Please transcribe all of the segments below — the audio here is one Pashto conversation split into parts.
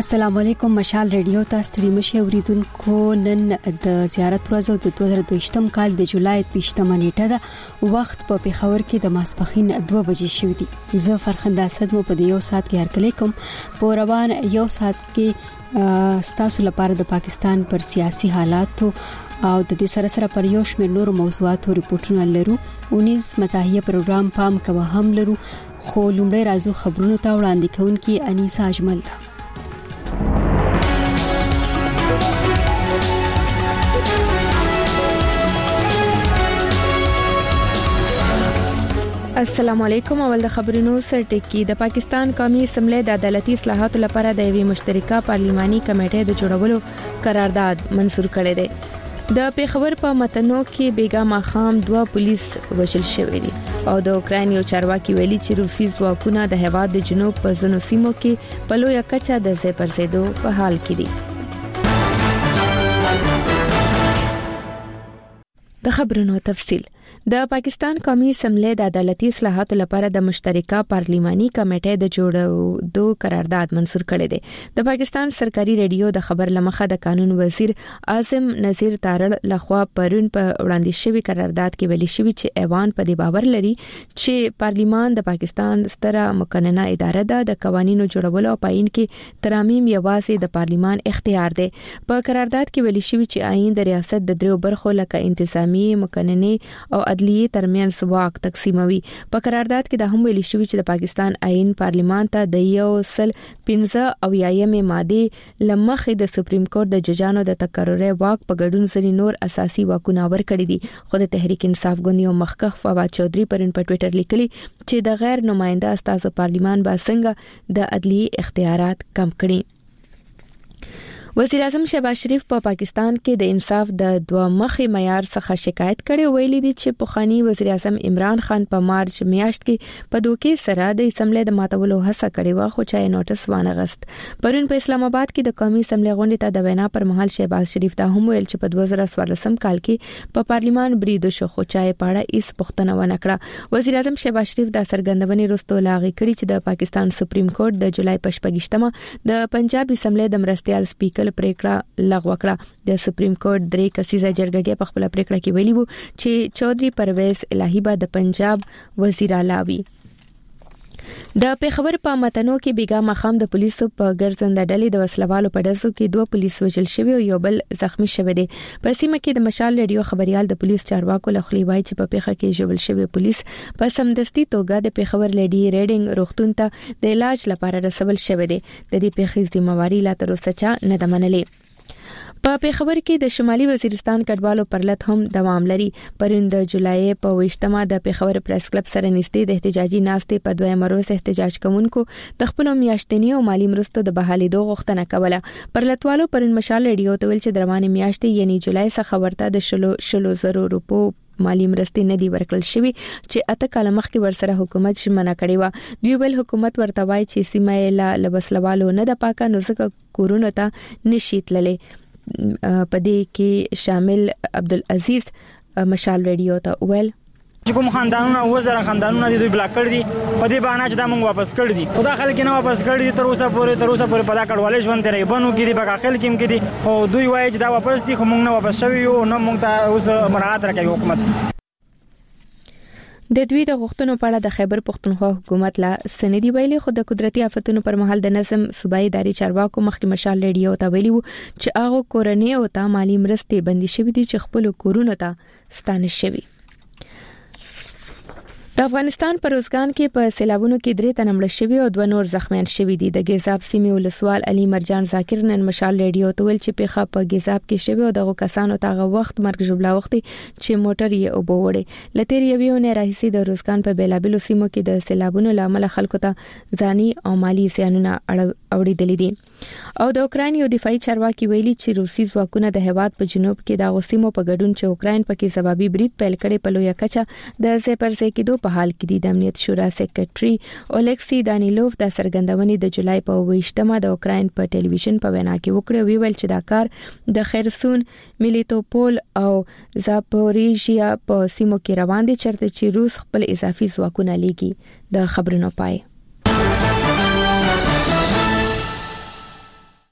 السلام علیکم مشال ریډیو تاسو ته مشه اوریدونکو نن د زیارت ورځ د 2022م کال د جولای 28مه نیټه ده وخت په پیښور کې د ماسپخین 2 بجې شوې دي زه فرخنده اسد مو په یو ساعت کې هرکلی کوم په روان یو ساعت کې ستاسو لپاره د پاکستان پر سیاسي حالات او د دې سره سره پر یو شمېر نور موضوعات او ریپورتونه لرو 19 مزاحیه پروګرام پام کوه هم لرو خو لومړی راځو خبرونو ته وړاندې کوونکی انیسا اجمل ده السلام علیکم اول د خبرونو سرټکی د پاکستان قومي اسمبلی د عدالتي اصلاحاتو لپاره د یوې مشترکه پارلیماني کمیټې د جوړولو قرارداد منسور کړی دی د پیښور په متنو کې بیګا ماخام 2 پولیس وژل شوی دي او د اوکرين یو چارواکي ویلي چې روسي ځواکونه د هواد د جنوب په ځینو سیمو کې په لویه کچه د ځای پر ځېدو په حال کې دي د خبرونو تفصیل د پاکستان قومي اسمبلی د عدالتي اصلاحاتو لپاره د مشترکه پارلیماني کمیټې د جوړولو قرارداد منسور کړی دی د پاکستان سرکاري ریډیو د خبر لمخه د قانون وزیر اعظم نذیر تارړ لخوا پرون په وړاندې شوی قرارداد کې ویلي شوی چې ایوان په دې باور لري چې پارلیمان د پاکستان ستره مقننه اداره ده د قوانینو جوړولو او پاین کې ترامیم یوازې د پارلیمان اختیار دی په قرارداد کې ویلي شوی چې آئین د ریاست د درو برخو لکه انتظامی مقننه او عدلیه ترمنځ واک تقسیموي په قرارداد کې د هم ویلي شوی چې د پاکستان آئین پارلیمان ته د 115 او یایمه ماده لمخې د سپریم کورټ د ججانو د تقرری واک په ګډون سره نور اساسي واکونه ورکړي دي خو د تحریک انصاف ګوند یو مخکخ فواد چودري پرن په ټوئیټر لیکلي چې د غیر نماینده استاد پارلیمان با څنګه د عدلیه اختیارات کم کړي وزیر اعظم شهباز شریف په پاکستان کې د انصاف د دوه مخې معیار څخه شکایت کړي ویلي دي چې پخوانی وزیر اعظم عمران خان په مارچ میاشت کې په دوکې سره د اسمبلی د ماتولو هڅه کړې و خو چا نوټس وانه غست پرون په اسلام آباد کې د قومي اسمبلی غونډې ته د وینا پر مهال شهباز شریف دا هم ویل چې په 2014 کال کې په پارلیمان بریدو شو خو چا پاړه هیڅ پښتنه ونه کړه وزیر اعظم شهباز شریف دا څرګندونې وروسته لاغي کړي چې د پاکستان سپریم کورټ د جولای 28مه د پنجاب اسمبلی د مرستيال سپیکر پریکړه لغوه کړه د سپریم کورټ درې کسیزه جرګه په خپل پریکړه کې ویلي وو چې چودري پرویز الهی به د پنجاب وزیر اعلی وي د پیښور په متنو کې بیګا مخام د پولیسو په ګرځنده ډلې د وسلوالو په ډزو کې 2 پولیس وژل شوی او یو بل زخمی شوی دی په سیمه کې د مشال ریډیو خبريال د پولیس چارواکو لخوا وایي چې په پیښه کې ژوبل شوی پولیس په سمدستي توګه د پیښور لیډي ریډینګ روغتون ته د علاج لپاره رسول شوی دی د دې پیښې ذمہواری لا تر اوسه چا نه ده منلې په پیښور کې د شمالي وزیرستان کډوالو پرلط هم دوام لري پرون د جولای په 28مه د پیښور پریس کلب سره نږدې د احتجاجي ناستې په دویمه ورځ احتجاج کوونکو د خپل میاشتنی او مالی مرستو د بحالي دوه غوښتنه کوله پرلطوالو پرون مشال ریډیو ته ویل چې درمانه میاشتې یعنی جولای څخه ورته د 100,000 روپو مالی مرستې نه دی ورکړل شوی چې اته کال مخکې ورسره حکومت شمنه کړی و دوی بل حکومت ورته وایي چې سیمه له لبسلوالو نه د پاکه نو ځکه کورونه ته نشي تللې په دې کې شامل عبدالعزیز مشال ریډیو ته ویل چې کوم خاندانونه وزره خاندانونه دي بلاک کړ دي په دې بهانه چې دا موږ واپس کړ دي خدا خلک نه واپس کړ دي تر اوسه پورې پدا کډوالې ژوند ترې بنو کې دي په داخل کې کې دي او دوی وایي چې دا واپس دي خو موږ نه واپس شوی یو نو موږ ته اوس مراعات راکوي حکومت د دوی د غوښتنو په اړه د خیبر پښتونخوا حکومت لا سندي ویلي خو د قدرتي آفتونو پر مهال د نظم صوبایي اداري چارواکو مخکې مشال ریډیو ته ویلي چې هغه کورنۍ او ته مالی مرستې بندي شوې دي چې خپل کورونو ته ستانه شوي د افغانستان په روزګان کې په سیلابونو کې 3 تنه مړ شوي او 2 نور زخمیان شوي دي د ګیزاب سیمې ولسوال علي مرجان ذاکر نن مشال ریډیو ته ویل چې پیښه په ګیزاب کې شوي او دغه کسانو ته وخت مرګ جوړلا وخت چې موټر یې وبوړي لته یې نه راهسي د روزګان په بیلابلو سیمو کې د سیلابونو لامل خلکو ته ځاني او مالی زیانونه اوریدلې دي او د اوکرين یو دفاعي چارواکي ویلي چې روسي ځواکونه د هواد په جنوب کې د غوسیمو په ګډون چې اوکرين پکې ځوابي برید پیل کړي په لویه کچه د زپرځې کې په حال کې د امنیت شورا سیکریټري اولیکسی دانیلوف د سرګندونې د جولای په 28مه د اوکرين په ټلویزیون په وینا کې وکړه ویل چې دا کار د خرسون میلیټوپول او زاپوریژیا په سیمو کې روان دي چرته چې روس خپل اضافي ځواکونه لګي د خبرونو پای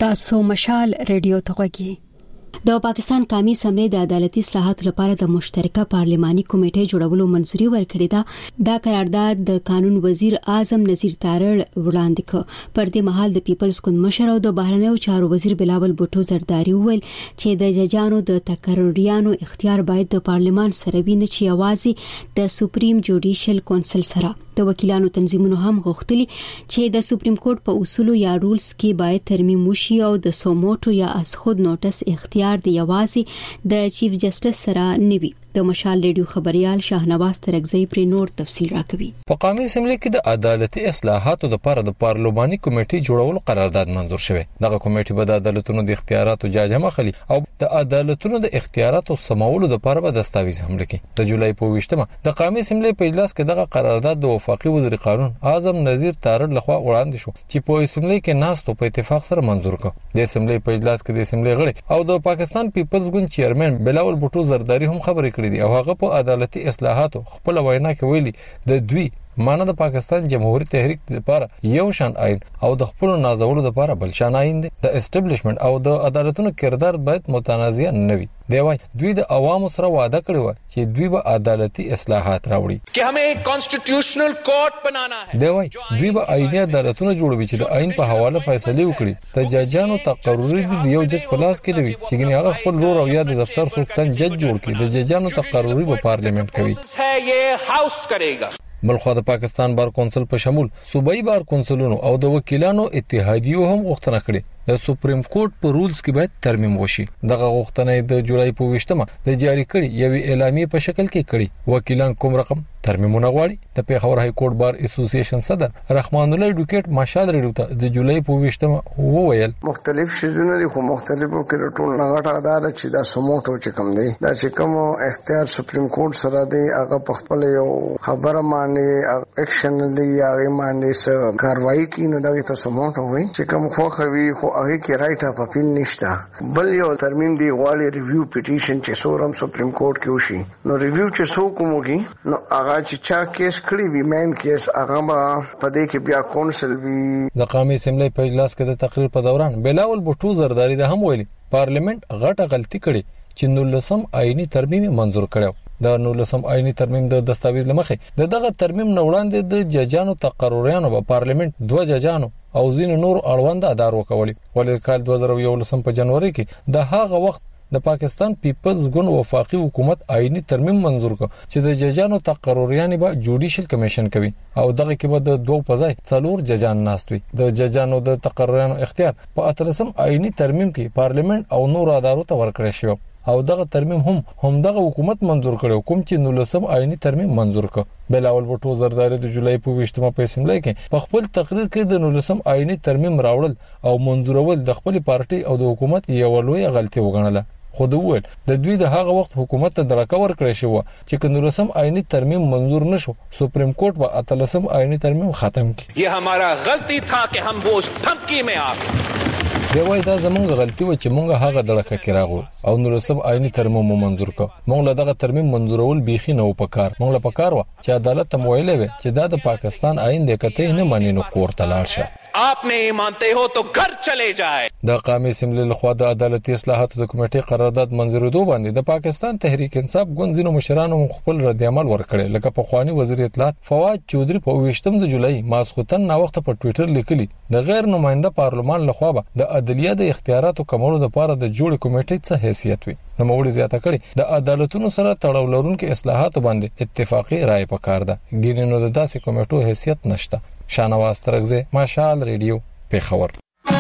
تاسو مشال ریډیو ته غوږی د پاکستان قومي اسمبلی د عدالتي اصلاحاتو لپاره د مشترکه پارلماني کمیټې جوړولو منځوري ورکړې ده. دا قرارداد د قانون وزیر اعظم نذیر تارړ وړاندې کړ. پر دې مهال د پیپلز ګوند مشر او د بهرنیو چارو وزیر بلاول بوټو زرداری وویل چې د ججانو د تقرریانو اختیار باید د پارلمان سره وي، نه چې یوازې د سپریم جوډیشل کونسل سره. د وکیلانو تنظیمونو هم غوښتلي چې د سپریم کورټ په اصولو یا رولز کې باید ترمیم وشي او د سوموټو یا از خود نوټس اختیار د یوازې د چیف جسټس سره نوي. د مشال ریډیو خبريال شاهنواز ترغزی پر نور تفصیل راکوي. په قومي اسمبلی کې د عدالتي اصلاحاتو لپاره د پارلماني کمیټې جوړولو قرارداد منظور شوی. دغه کمیټه به د عدالتونو د اختیاراتو جاجمه خلی او د عدالتونو د اختیاراتو سمولو لپاره به دستاویز هم لیکي. د جولای په 20مه د قومي اسمبلی په اجلاس کې دغه قرارداد د وفاقي وزیر قانون اعظم نذیر تارړ لخوا وړاندې شو چې په اسمبلی کې ناستو په اتفاق سره منظور کړ. د اسمبلی په اجلاس کې د اسمبلی غړي او د پاکستان پیپلز ګوند چیرمن بلاول بوټو زرداری هم خبرې کړې دي او هغه په عدالتي اصلاحاتو خپل وینا کې ویلي د دوی مانه د پاکستان جمهوریت تحریک لپاره یو شان آئین او د خپل نازولو لپاره بل شان آئین دی. د اسټابلیشمنت او د عدالتونو کردار باید متنازع نه وي. دی وايي دوی د عوامو سره وعده کړی و چې دوی به عدالتي اصلاحات راوړي چې همې کانسټیټیوشنل کورټ بنانا ہے. دی وايي دوی به آئینی عدالتونو جوړوي چې د آئین په حواله فیصله وکړي. د ججانو تقرری د یو جج په لاس کې دی چې ګنې هغه خپل رور او یا د دفتر سلطان جج جوړ کړي. د ججانو تقرری په پارلیمنت کوي. یہ هاوس کرے گا. بلخو د پاکستان بار کونسل په شمول صوبایي بار کونسلونو او د وکیلانو اتحادیو هم غوښتنه کړې د سپریم کورټ په رولز کې باید ترمیم وشي. دغه غوښتنه د جولای په 20مه د جاری کړي یوې اعلامیې په شکل کې کړي. وکیلان کوم رقم ترمیمونه غواړي؟ د پیښور های کورټ بار اسوسییشن صدر رحمان الله ډوکیټ مشال ریډیو ته د جولای په 20مه وویل مختلف شیزونه دي خو مختلفو کې ټول نغټه اداره چې دا سموټو چې کوم دی دا چې کوم اختیار سپریم کورټ سره دی هغه په خپل یو خبره باندې اکشن لري هغه باندې څه کاروایی کوي نو دا ته سموټو وي چې کوم خو خوي خو هغه کې رائټ اف اپیل نشته. بل یو ترمیم دی غواړي ریویو پټیشن چې سورم سپریم کورټ کې وشي نو ریویو چې سو کومږي نو هغه چې چا کیس کړی وي مین کیس هغه په دې کې بیا کونسل وی. د قومي اسمبلی په اجلاس کې د تقریر په دوران بلاول بوټو زرداری د هم ویلي پارلیمنت غټه غلطي کړې چې 19 آئینی ترمیم منظور کړو. د 19 آئینی ترمیم د دستاویز لمخې دغه ترمیم نه وړاندې د ججانو تقرریانو په پارلیمنت 2 ججانو او ځینو نور اړوند ادارو کولی. ولې کال 2011 په جنوري کې د هغه وخت د پاکستان پیپلز ګوند وفاقي حکومت آئینی ترمیم منظور کړ چې د ججانو تقرریان به جوډیشل کمیشن کوي او دغه کې به د 2 په ځای 4 ججان ناست وي. د ججانو د تقرریانو اختیار په 13 آئینی ترمیم کې پارلیمنت او نور ادارو ته ورکړل شو او دغه ترمیم هم دغه حکومت منظور کړو کوم چې 19 آئینی ترمیم منظور کړ. بلاول بوټو زرداری د جولای په 20مه په اسمبلی کې په خپل تقریر کې د 19 آئینی ترمیم راوړل او منظورول د خپل پارټي او د حکومت یو لوی غلطي وګڼله. خو دوی د دوی د هغه وخت حکومت ته درکه ورکړی شو چې کندورسم آئینی ترمیم منظور نشو سپریم کورټ په اتلسم آئینی ترمیم ختم کړي. یہ ہمارا غلطی تھا کہ ہم وہ دھمکی میں آ گئے. دی وای دا زمونږ غلطي و چې مونږ هغه دړکه کې راغلو او نورسم آئینی ترمیم منظور کړ. مونږ له دغه ترمیم منظورول بیخي نه و پکار. مونږ له پکار و چې عدالت ته ویلې و چې دا د پاکستان آئین دی کته نه مانی نو کور ته لاړ شه. آپ نہیں مانتے ہو تو گھر چلے جائے. د قومي اسمبلی لخوا د عدالتي اصلاحاتو د کمیټې قرارداد منظورېدو باندې د پاکستان تحریک انصاف ګوند ځینو مشرانو خپل رد عمل ورکړي لکه په خواني وزیر اطلاعات فواد چودري په 20 جولای ماسختن نا وخت په ټوئیټر لیکلي د غیر نماینده پارلمان لخوا د عدلیه د اختیاراتو کمولو لپاره د جوړ کمیټې څخه حیثیت وي. نو موږ زیاته کړي د عدالتونو سره تړاو لرونکو اصلاحاتو باندې اتفاقی رائے پکار ده. ګینې نو د داسې کمیټو حیثیت نشته. شانواز ترغزه مشال ریډیو پیښور.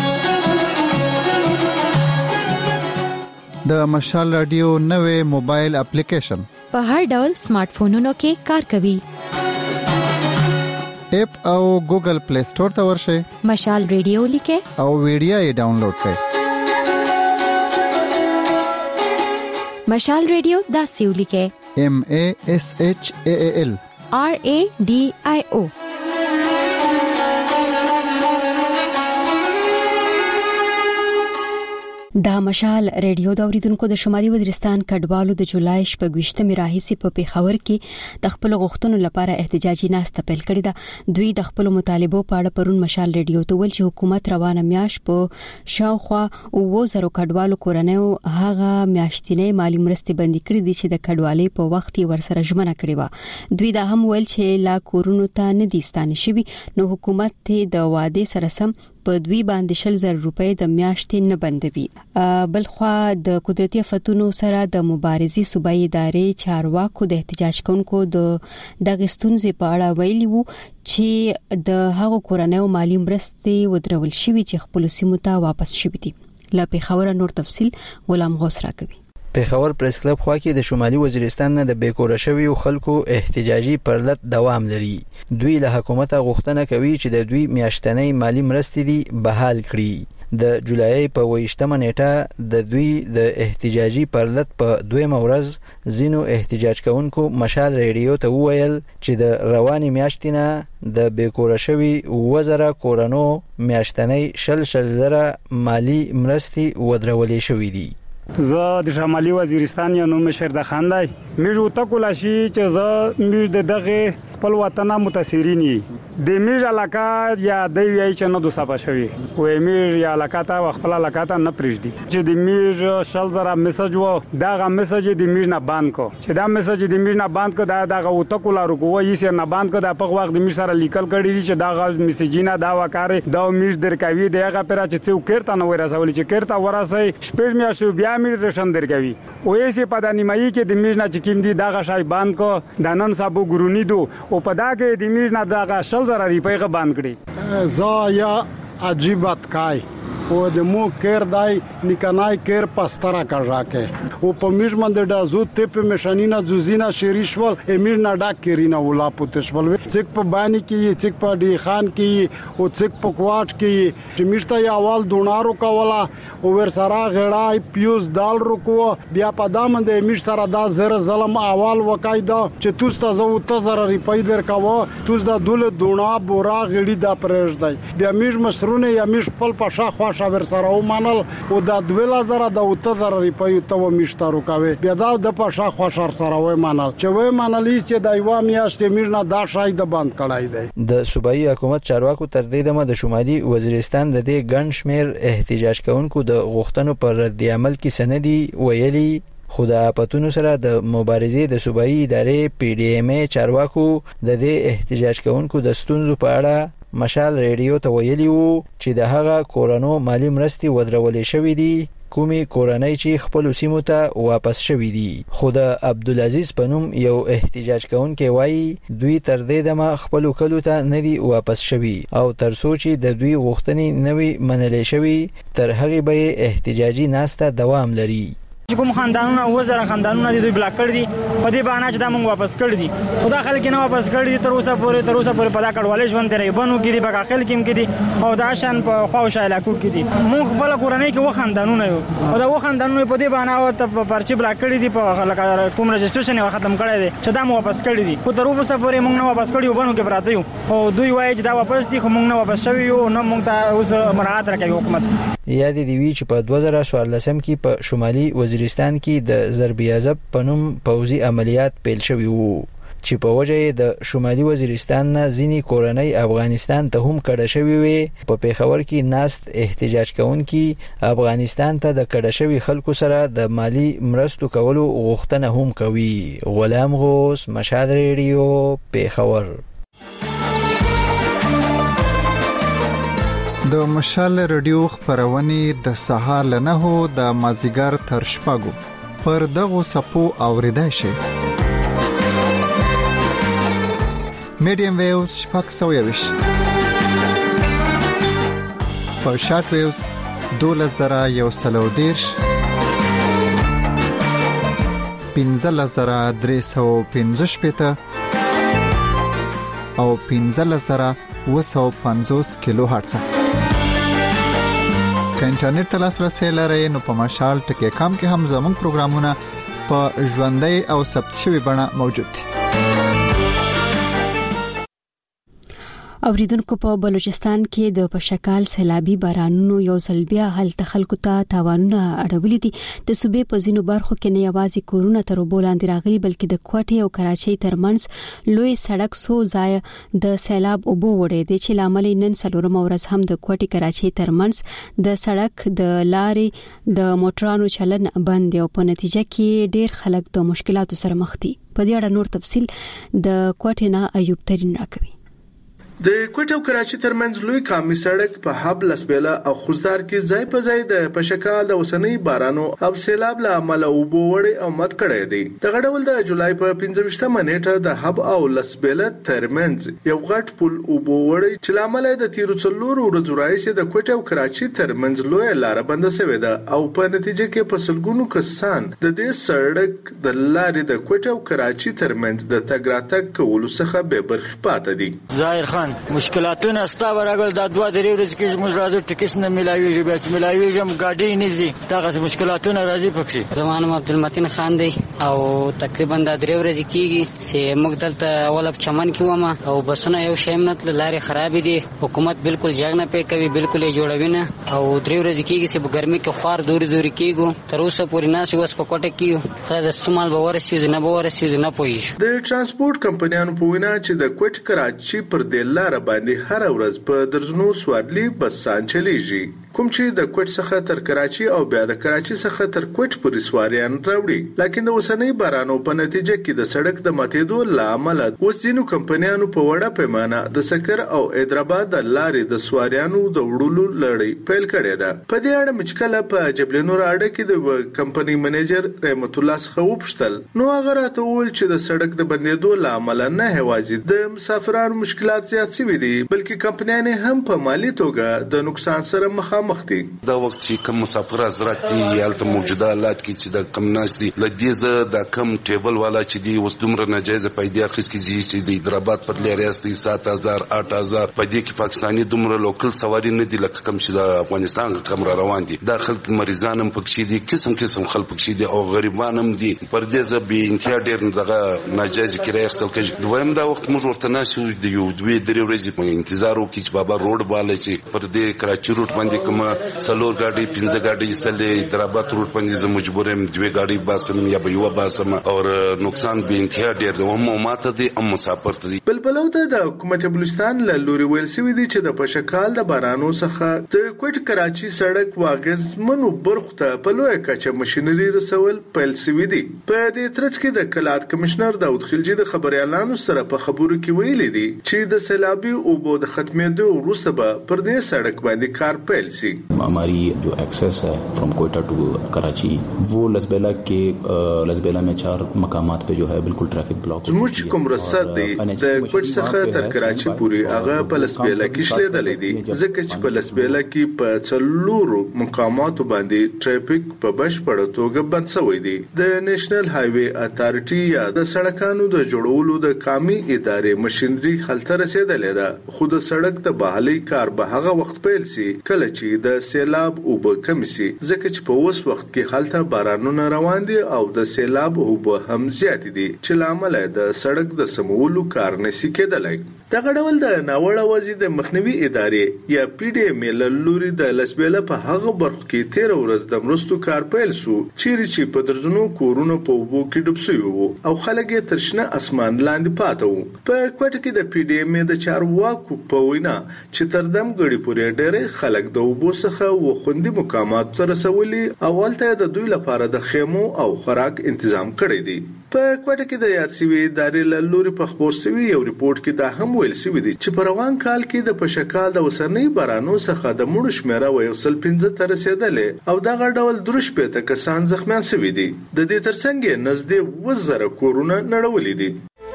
د مشال رادیو نوې موبایل اپلیکیشن په هر ډول سمارټ فونونو کې کار کوي. اپ او ګوګل پلی سٹور ته ورشئ. مشال ریډیو لیکه او ویډیو یې ډاونلوډ کړئ. مشال ریډیو دا سیو لیکه MASHAAL RADIO. د مشال ریډیو د اوریدونکو د شمالي وزیرستان کډوالو د جولای 28 راهیسي په پیښور کې د خپل غوښتنو لپاره احتجاجي ناسته پیل کړې ده. دوی د خپل مطالبو په اړه پرون مشال ریډیو ته ویل چې حکومت روانه میاش په شاوخوا 2000 کډوالو کورنیو هغه میاشتنې مالی مرستې بندي کړې دي چې د کډوالۍ په وخت یې ورسره ژمنه کړې و. دوی دا هم ویل چې لا کورونو ته نه دي ستانه شوي، نو حکومت ته د واده سره سم په دوی باندې 100,000 روپۍ د میاشتې نه بندوي. بلخوا د قدرتي آفتونو سره د مبارزې صوبایي ادارې چارواکو د احتجاج کوونکو د دغه ستونزې په اړه ویلي وو چې د هغو کورنیو مالی مرستې ودرول شوي چې خپل سیمو ته واپس شوي دي. له پیښور نور تفصیل غلام غوث راکوي. پیښور پریس کلب خوا کې د شمالي وزیرستان نه د بیکوره شویو خلکو احتجاجي پرلط دوام لري. دوی له حکومت غوښتنه کوي چې د دوی میاشتنۍ مالی مرستې دي بحال کړي. د جولای په 28 نیټه د دوی د احتجاجي پرلط په 2 ورځ زینو احتجاج کوونکو مشال ریډیو ته وویل چې د رواني میاشتینه د بیکوره شوی 2000 کورونو میاشتنۍ 100,000 مالی مرستې ودرولې شوې دي. زه د شمالي وزیرستان یو نوم شهر خان دی. میږ وتکول شي چې زه میږ دغه خپل وطن متاثرین د میږ علاقه یا د وی چې نه د صفه شوی او میږ یا علاقه ته خپل علاقه ته نه پریږدي چې د میږ شل زره میسج وو دغه میسج د میږ نه باند کو چې دا میسج د میږ نه باند کو دغه وتکول ورکو یې نه باند کو د په وخت د میږ سره لیکل کړي دي چې دغه میسجینه دا وکړي دا میږ درکوي دغه پر چې څو کېرته نو ورسول چې کېرته ورسي شپږ میاشتې بیا میږ رشن درکوي او یې په د نیمایي کې د میږ نه چې کیم دي دغه شای باند کو د نن سبو ګرونی دو او په دا کې د میږ نه دغه 100,000 روپۍ باند کړي. زه یا عجیبت کای او د مو کېر دای نکنای کېر پسترا کاږه او په میږ باندې د ازو ته په مشانینا زوزینا شریشول امیر نه ډاک کرینا ولا پوتشول څک په باندې کې څک په دی خان کې او څک په کوټ کې چې میشته یا اول دونارو کولا او ور سره غړای پیوز دال رکو بیا په دامن د میږ سره دا زر ظلم اول وقایدا چې توسته زو 1000 روپۍ درکاوه توس دا دوله دونا بورا غړي دا پرېږ دی بیا میږ مسرونه یا میږ خپل پښه خوا شاور سره ومنل او د 2000 د 3000 روپۍ ته ومشترو کوي بیا دا د پښه خوا شر سره ومنل چې ومنل چې د ایوا میاشتې میرنه دا شای د بند کړای دی. د صوبایي حکومت چارواکو تر دې دمه د شمالي وزیرستان د دې ګڼ شمیر احتجاج کوونکو د غوښتنو پر رد عمل کې سندي ویلي خو د اپاتونو سره د مبارزې د صوبایي ادارې پی ډی ایم ای چارواکو د دې احتجاج کوونکو د ستونزو په اړه مشال ریډیو ته ویلي وو چې د هغه کورونو مالی مرستې ودرولې شوې دي کومي کورنۍ چې خپل سیمو ته واپس شوې دي. خو د عبدالعزیز پنوم یو احتجاج کوونکی وایي دوی تر دې دمه خپل کلو ته نه دي واپس شوي او تر څو چې د دوی غوښتنې نوي منلې شوي تر هغه به احتجاجي ناسته دوام لري. کوم خاندانونه 2000 خاندانونه دي بلاک کړی دي په دې باندې چې دا موږ واپس کړی دي خدا خلک نه واپس کړی دي تر اوسه پورې په دا کډوالې ژوند دی بنو کې دي په خلک کې دي او دا شان په خواوشه علاقو کې دي موږ خپل کورنۍ کې و خاندانونه یو او دا و خاندانونه په دې باندې او ته پرچی بلاک کړی دي په خلک کوم رجسټریشن ختم کړی دي چې دا موږ واپس کړی دي خو تر اوسه پورې موږ نه واپس کړی بنو کې پراته یو او دوی وایي چې دا واپس دي خو موږ نه واپس شوی یو نو موږ ته اوس مراعات راکوي حکومت. یاد دی وی چې په 2014 کې په شمالي وزیرستان کې د ضربیازب پنوم پوځي عملیات پیل شوی وو چې په وجه د شمالي وزیرستان نه ځینی کورنۍ افغانستان ته هم کډه شوی وي. په پیښور کې ناست احتجاج کوونکي افغانستان ته د کډه شوی خلکو سره د مالی مرستو کولو غوښتنه هم کوي. غلام غوث مشال ریډیو پیښور. د مشال ریډیو خبرونه د سهار له 9 د مازیګر تر شپږو پر دغه سپو اوریدای شي. میډیم ویوز شپږ سویوش په شارټ ویوز 2113 15315 او 15750 کیلو هرتز. که انټرنیټ ته لاسرسي لرئ نو په مشال ټکی کام کې هم زموږ پروګرامونه په ژوندۍ او ثبت شوی بڼه موجود دي. اوریدونکو په بلوچستان کې د پشکال سیلابي بارانونو یو ځل بیا هلته خلکو ته تاوانونه اړولي دي. د صوبې په ځینو برخو کې نه یوازې کورونه تر اوبو لاندې راغلي بلکې د کوټې او کراچۍ ترمنځ لوی سړک سو ځای د سیلاب اوبو وړي دي چې لامل نن څلورم ورځ هم د کوټې کراچۍ ترمنځ د سړک د لارې د موټرانو چلن بند او په نتیجه کې ډیر خلک د مشکلاتو سره مخ دي. په دې اړه نور تفصیل د کوټې نه ایوب ترين راکوي. د کوټه او کراچۍ ترمنځ لوی کامي سړک په حب لسبیله او خوزدار کې ځای په ځای د پشکال د وسنۍ بارانو او سیلاب له امله اوبو وړي او مت کړی دی. د غډول د جولای په 15مه نیټه د حب او لسبیله ترمنځ یو غټ پل اوبو وړي چې له امله د تیرو څلورو ورځو راهیسې د کوټه او کراچۍ ترمنځ لوی لار بند شوې ده او په نتیجه کې په سلګونو کسان د دې سړک د لارې د کوټه او کراچۍ ترمنځ د تګ راتګ کولو څخه به برخه پاتې دي. ظاهر خان مشکلاتونه ستا برابر د 2-3 ورځې کې موږ راځو ټیکس نه ملایوي بیا چې ملایوي هم گاډي نه زی دغه مشکلاتونه راځي پکې. زمانم عبدالمتین خان دی او تقریبا د 3 ورځې کېږي چې موږ دلته اول په چمن کې ومه او بسونه یو شایم نه لارې خراب دي. حکومت بالکل ځای نه پې کوي بالکل یې جوړوي نه او 3 ورځې کېږي چې په ګرمي کې خوار دوري کېږو تر اوسه پورې نه شو په کوټه کې خدای د استعمال به ورسېږي نه به ورسېږي نه پوهېږو. د ترانسپورت کمپنیانو په وینا چې د کوټ کراچۍ پر دې لار باندې هر ورځ په درزنو سوارلي بسان چلیږي کوم چې د کوټ څخه تر کراچۍ او بیا د کراچۍ څخه تر کوټ پورې سواریان راوړي. لکه د وسنۍ بارانو په نتیجه کې د سړک د ماتېدو لامل وسینو کمپنیانو په وړه پیمانه د سکر او حیدرآباد د لارې د سواریانو د وړلو لړۍ پیل کړې ده. په دې اړه مچکله په جبلنور اډه کې د کمپنی منیجر رحمت الله څخه وپوښتل نو هغه راته وویل چې د سړک د بندېدو لامل نه هوازي د مسافرانو مشکلات زیات شوي دي بلکې کمپنیانې هم په مالی توګه د نقصان سره مخامخ دي. دا وخت چې کوم مسافر حضرات دي یالته موجوده حالات کې چې د کم ناس دي لدیزه د کم ټیبل والا چې دی اوس دومره ناجایز پیدا اخیس کې چې د حیدرآباد پر لاري استي 7000 8000 په دې کې پاکستاني دومره لوکل سواری نه دي لکه کم چې د افغانستان کم را روان دي. دا خلک مریضان هم پکې دي قسم خلک پکې دي او غریبان هم دي پر دې ز به انتها ډیر دغه ناجایز کرای خپل کې دویم دا وخت موږ ورته نشو د یو 2-3 ورځې په انتظار وکړو چې بابا روډ بالا چې پر دې کراچۍ روټ باندې کومه سلور گاډي 15 گاډي استلې حیدرآباد روټ باندې زه مجبور یم 2 گاډي باسم یا به یو باسم او نقصان به انتها ډیر دی هم ماته دي هم مسافر ته دي. بلبلو ته د حکومت بلوچستان له لوري ویل سوي دي چې د پشکال د بارانو څخه د کوټ کراچۍ سړک واغز منو برخه ته په لوی کچه ماشينري رسول پیل سوي دي. په دې ترڅ کې د کلات کمشنر داود خلجی د خبريالانو سره په خبرو کې ویلي دي چې د سیلابي اوبو د ختمېدو وروسته به پر دې سړک باندې کار پیل شي. हमारी जो एक्सेस है फ्रॉम कोयटा टू कराची वो लसबेला के लसबेला में 4 मकामात पे जो है बिल्कुल traffic block زموږ کوم رصد دی د کوټ څخه تر کراچۍ پورې هغه په لسبیلا کې شلیدلې دي ځکه چې په لسبیلا کې په څلورو مقاماتو باندې ټرافیک په بشپړه توګه بند شوی دی. د نېشنل هایوي اتارټي یا د سړکانو د جوړولو د قومي ادارې ماشينري خلته رسیدلې ده خو د سړک د بحالي کار به هغه وخت پیل شي کله چې د سیلاب اوبه کم شي ځکه چې په اوس وخت کې خلته بارانونه روان دي او د سیلاب اوبه هم زیات دي چې لامل د سړک د سمولو کار نشي کېدلی. دغه ډول د ناوړه وضعیت د مخنیوي ادارې یا پی ډی ایم ال لوري د لسبیله په هغه برخه کې 13 ورځ د مرستو کار پیل شو چې په درځنو کورونو په وبو کې ډوب شوی وو او خلک یې ترشنه اسمان لاندې پاتې وو. په کوټه کې د پی ډی ایم د چارواکو په وینا چې تر دم غړي پورې ډېر خلک د وبو څخه وخوندي مقامات ته رسولي او ولته د دوی لپاره د خیمو او خوراک تنظیم کړی دی. په کوټه کې د یاد سوي ادارې له لوري په خبر سوي یو ریپورت کې دا هم ویل سوي دي چې په روان کال کې د پشکال د وسنۍ بارانو څخه د مړو شمیره و 115 ته رسیدلې او دغه ډول درشپې ته کسان زخمیان سوي دي. د دې ترڅنګ نږدې 1000 کورونه نړولې دي.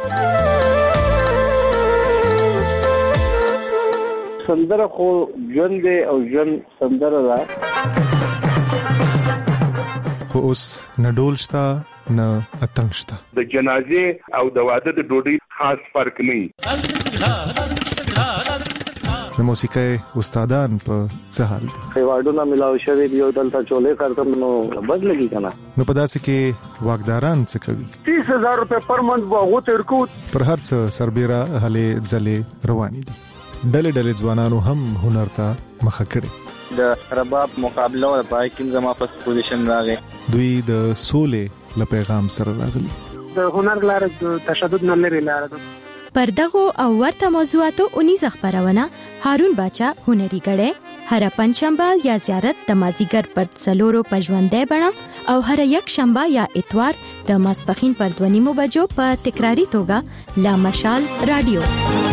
سندره خو ژوند او ژوند سندره ده خو اوس نه ډول شته نه اتڼ شته. د جنازې او د واده د ډوډۍ خاص فرق نه. د موسیقۍ استادان په څه حال دي؟ ایوارډونه ملاو شوی دی او دلته چولې کارتم نو بد لګی کنه. نو په داسې کې واګداران څه کوي؟ 30000 روپے پر منث واغو تر کو پر هر څه سربېره هلې ځلې روانې دي. ډلې ځوانانو هم هنر ته مخه کړې. د رباب مقابله او پای کې زما په پوزیشن راغی. دوی د سولې له پیغام سره راغلي. د هنر لاره د تشدد نه لري لاره ده. پردغو او ورته موضوعاتو 19 خبرونه هارون باچا هنري غړې هر پنځشنبه یا زیارت د مازیګر پر څلورو پژوندې بڼه او هر یک شنبه یا اتوار د ماسپخین پر 2:30 بجو په تکراری توګه لا مشال رادیو.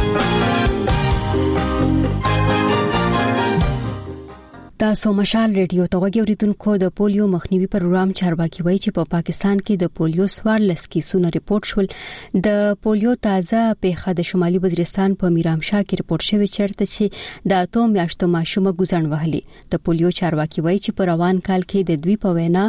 تاسو مشال ریډیو ته وګورئ. د پولیو مخنیوي پروګرام چارواکي وایي چې په پاکستان کې د پولیو 14 کیسونه ریپورت شول. د پولیو تازه پیښه د شمالي وزیرستان په میرامشاه کې ریپورت شوې چرته چې د 8 میاشتو ماشومه ګوزن وهلي. د پولیو چارواکي وایي چې په روان کال کې د دوی په وینا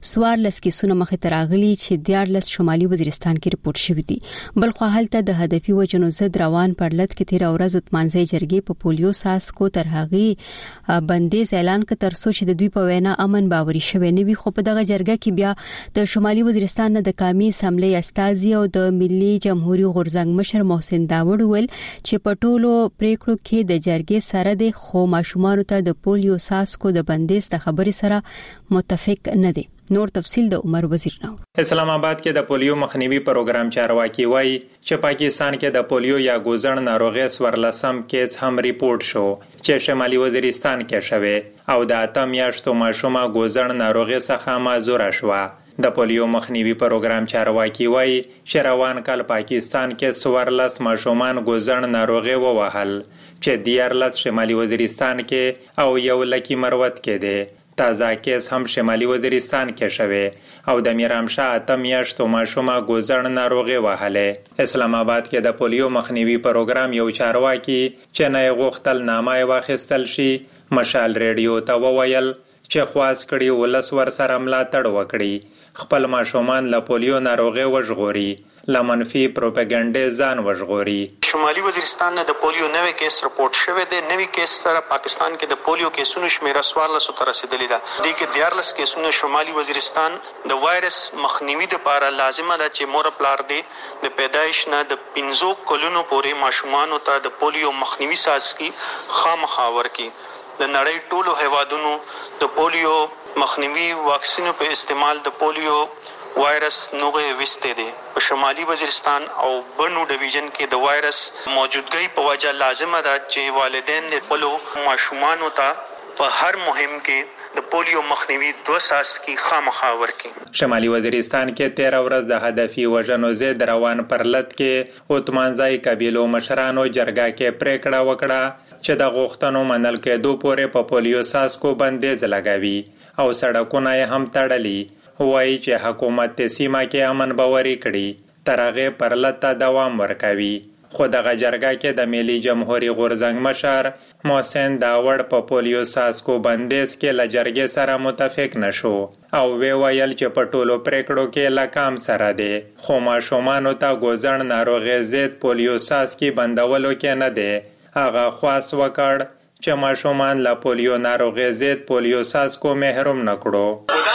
14 کیسونه مخې ته راغلي چې 14 شمالي وزیرستان کې ریپورت شوې دي. بل خو حالت د هدفي وجنو زد روان پرلط کې 13 ورځې تمانځي جرګې په پولیو ساسکو تر هغه بندیز اعلان ک تر څو چې د دوی په وینا امن باوري شوی نه وي. خو په دغه جرګه کې بیا د شمالي وزیرستان د قومي اسمبلی استازي او د ملي جمهوریت غورځنګ مشر محسن داوود ویل چې په ټولو پریکړو کې د جرګې سره د خو ماشومان ته د پولیو ساسکو د بندیز د خبرې سره متفق نه دي. نور تفصیل د عمر وزیر نو. اسلام آباد کې د پولیو مخنیوي پروګرام چارواکي وایي چې پاکستان کې د پولیو یا ګوزن ناروغي 14 کیس هم ریپورت شو چې شمالي وزیرستان کې شوه او د 8 میاشتو ماشومه ګوزن ناروغي څخه معذور شوه. د پولیو مخنیوي پروګرام چارواکي وایي چې روان کال پاکستان کې 14 ماشومان ګوزن ناروغي ووهل چې 14 شمالي وزیرستان کې او یو لکی مروت کې ده. تازه کیس هم شمالي وزیرستان کې شوه او د میرامشاه 8 میاشتو ماشومه ګوزن ناروغي وهله. اسلام آباد کې د پولیو مخنیوي پروګرام یو چارواکي چې نه غوښتل نامه واخیستل شي مشال ریډیو ته وویل چې خواست کړي ولس ور سره ملاتړ وکړي خپل ماشومان له پولیو ناروغي وژغوري لمنفي پروپاګاندا ځان وژغوري. شمالي وزیرستان نه د پولیو نوې کیس رپورت شوه دی. نوې کیس سره پاکستان کې د پولیو کیسونو شمیره 14 ته رسیدلې ده. د کې 14 کیسونو شمالي وزیرستان د وایرس مخنیوي لپاره لازمه ده چې مور پلار دی د پیدایش نه د 15 کلونو پورې ماشومان ته د پولیو مخنیوي سازکی خامخا ورکي. د نړۍ ټولو هیوادونو د پولیو مخنیوي واکسینو په استعمال د پولیو وایرس نوغه وسته دي. په شمالي وزیرستان او بنو ډیویژن کې د وایرس موجودګۍ په وجه لازمه ده چې والدین د خپل ماشومان ته په هر مهم کې د پولیو مخنیوي 2 ساسکی خامخا ورکي. شمالي وزیرستان کې 13 ورځ د هدفي وژنو زید روان پرلط کې اوتمانځای قبيلو مشرانو جرګه کې پریکړه وکړه چې د غوښتنو منل کېدو پورې په پولیو ساسکو بندیز لګاوي او سړکونه هم تړلي. وایي چې حکومت سیمه کې امن باوري کړي تر هغه پرلط دوام ورکوي. خو دغه جرګه کې د ملي جمهوریت غورځنګ مشر محسن داوود په پولیو ساسکو بندیز کې لجرګې سره متفق نشو او ویل چې په ټولو پریکړو کې لکام سره دي. خو ماشومان ته ګوزن ناروغي ضد پولیو ساسکی بندولو کې نه دي. هغه خواست وکړ چې ماشومان له پولیو ناروغي ضد پولیو ساسکو محروم نکړو.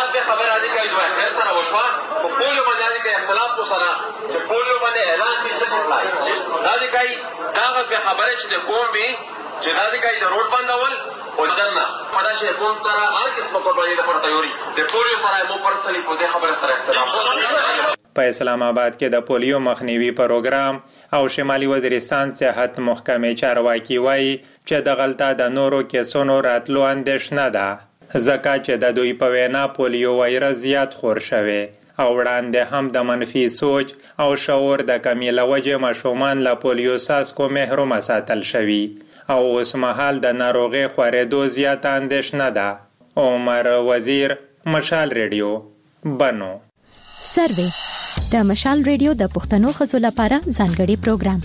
پولیو باندې کې اختلاف کو سره چې پولیو باندې اعلان کیږي څه دا دي کوي دا په خبره چې د قوم وی چې دا دي کوي د روډ بندول او دنه پداشه قوم تر هر قسم قرباني لپاره تیاری د پولیو سره مو پرسنلی په دې خبره سره اختلاف. په اسلام آباد کې د پولیو مخنیوي پروګرام او شمالي وزیرستان صحت محکمې چارواکي وایي چې د غلطه د نورو کیسونو راتلو اندېښنه ده ځکه چې د دوی په وینا پولیو وایرس زیات خور شوی او وړاندې هم د منفي سوچ او شعور د کمی له وجې ماشومان له پولیو ساسکو محروم ساتل شوي او اوس مهال د ناروغي خورېدو زیاته اندېښنه ده. عمر وزیر، مشال ریډیو، بنو. سروې د مشال ریډیو د پښتنو ښځو لپاره ځانګړي پروګرام.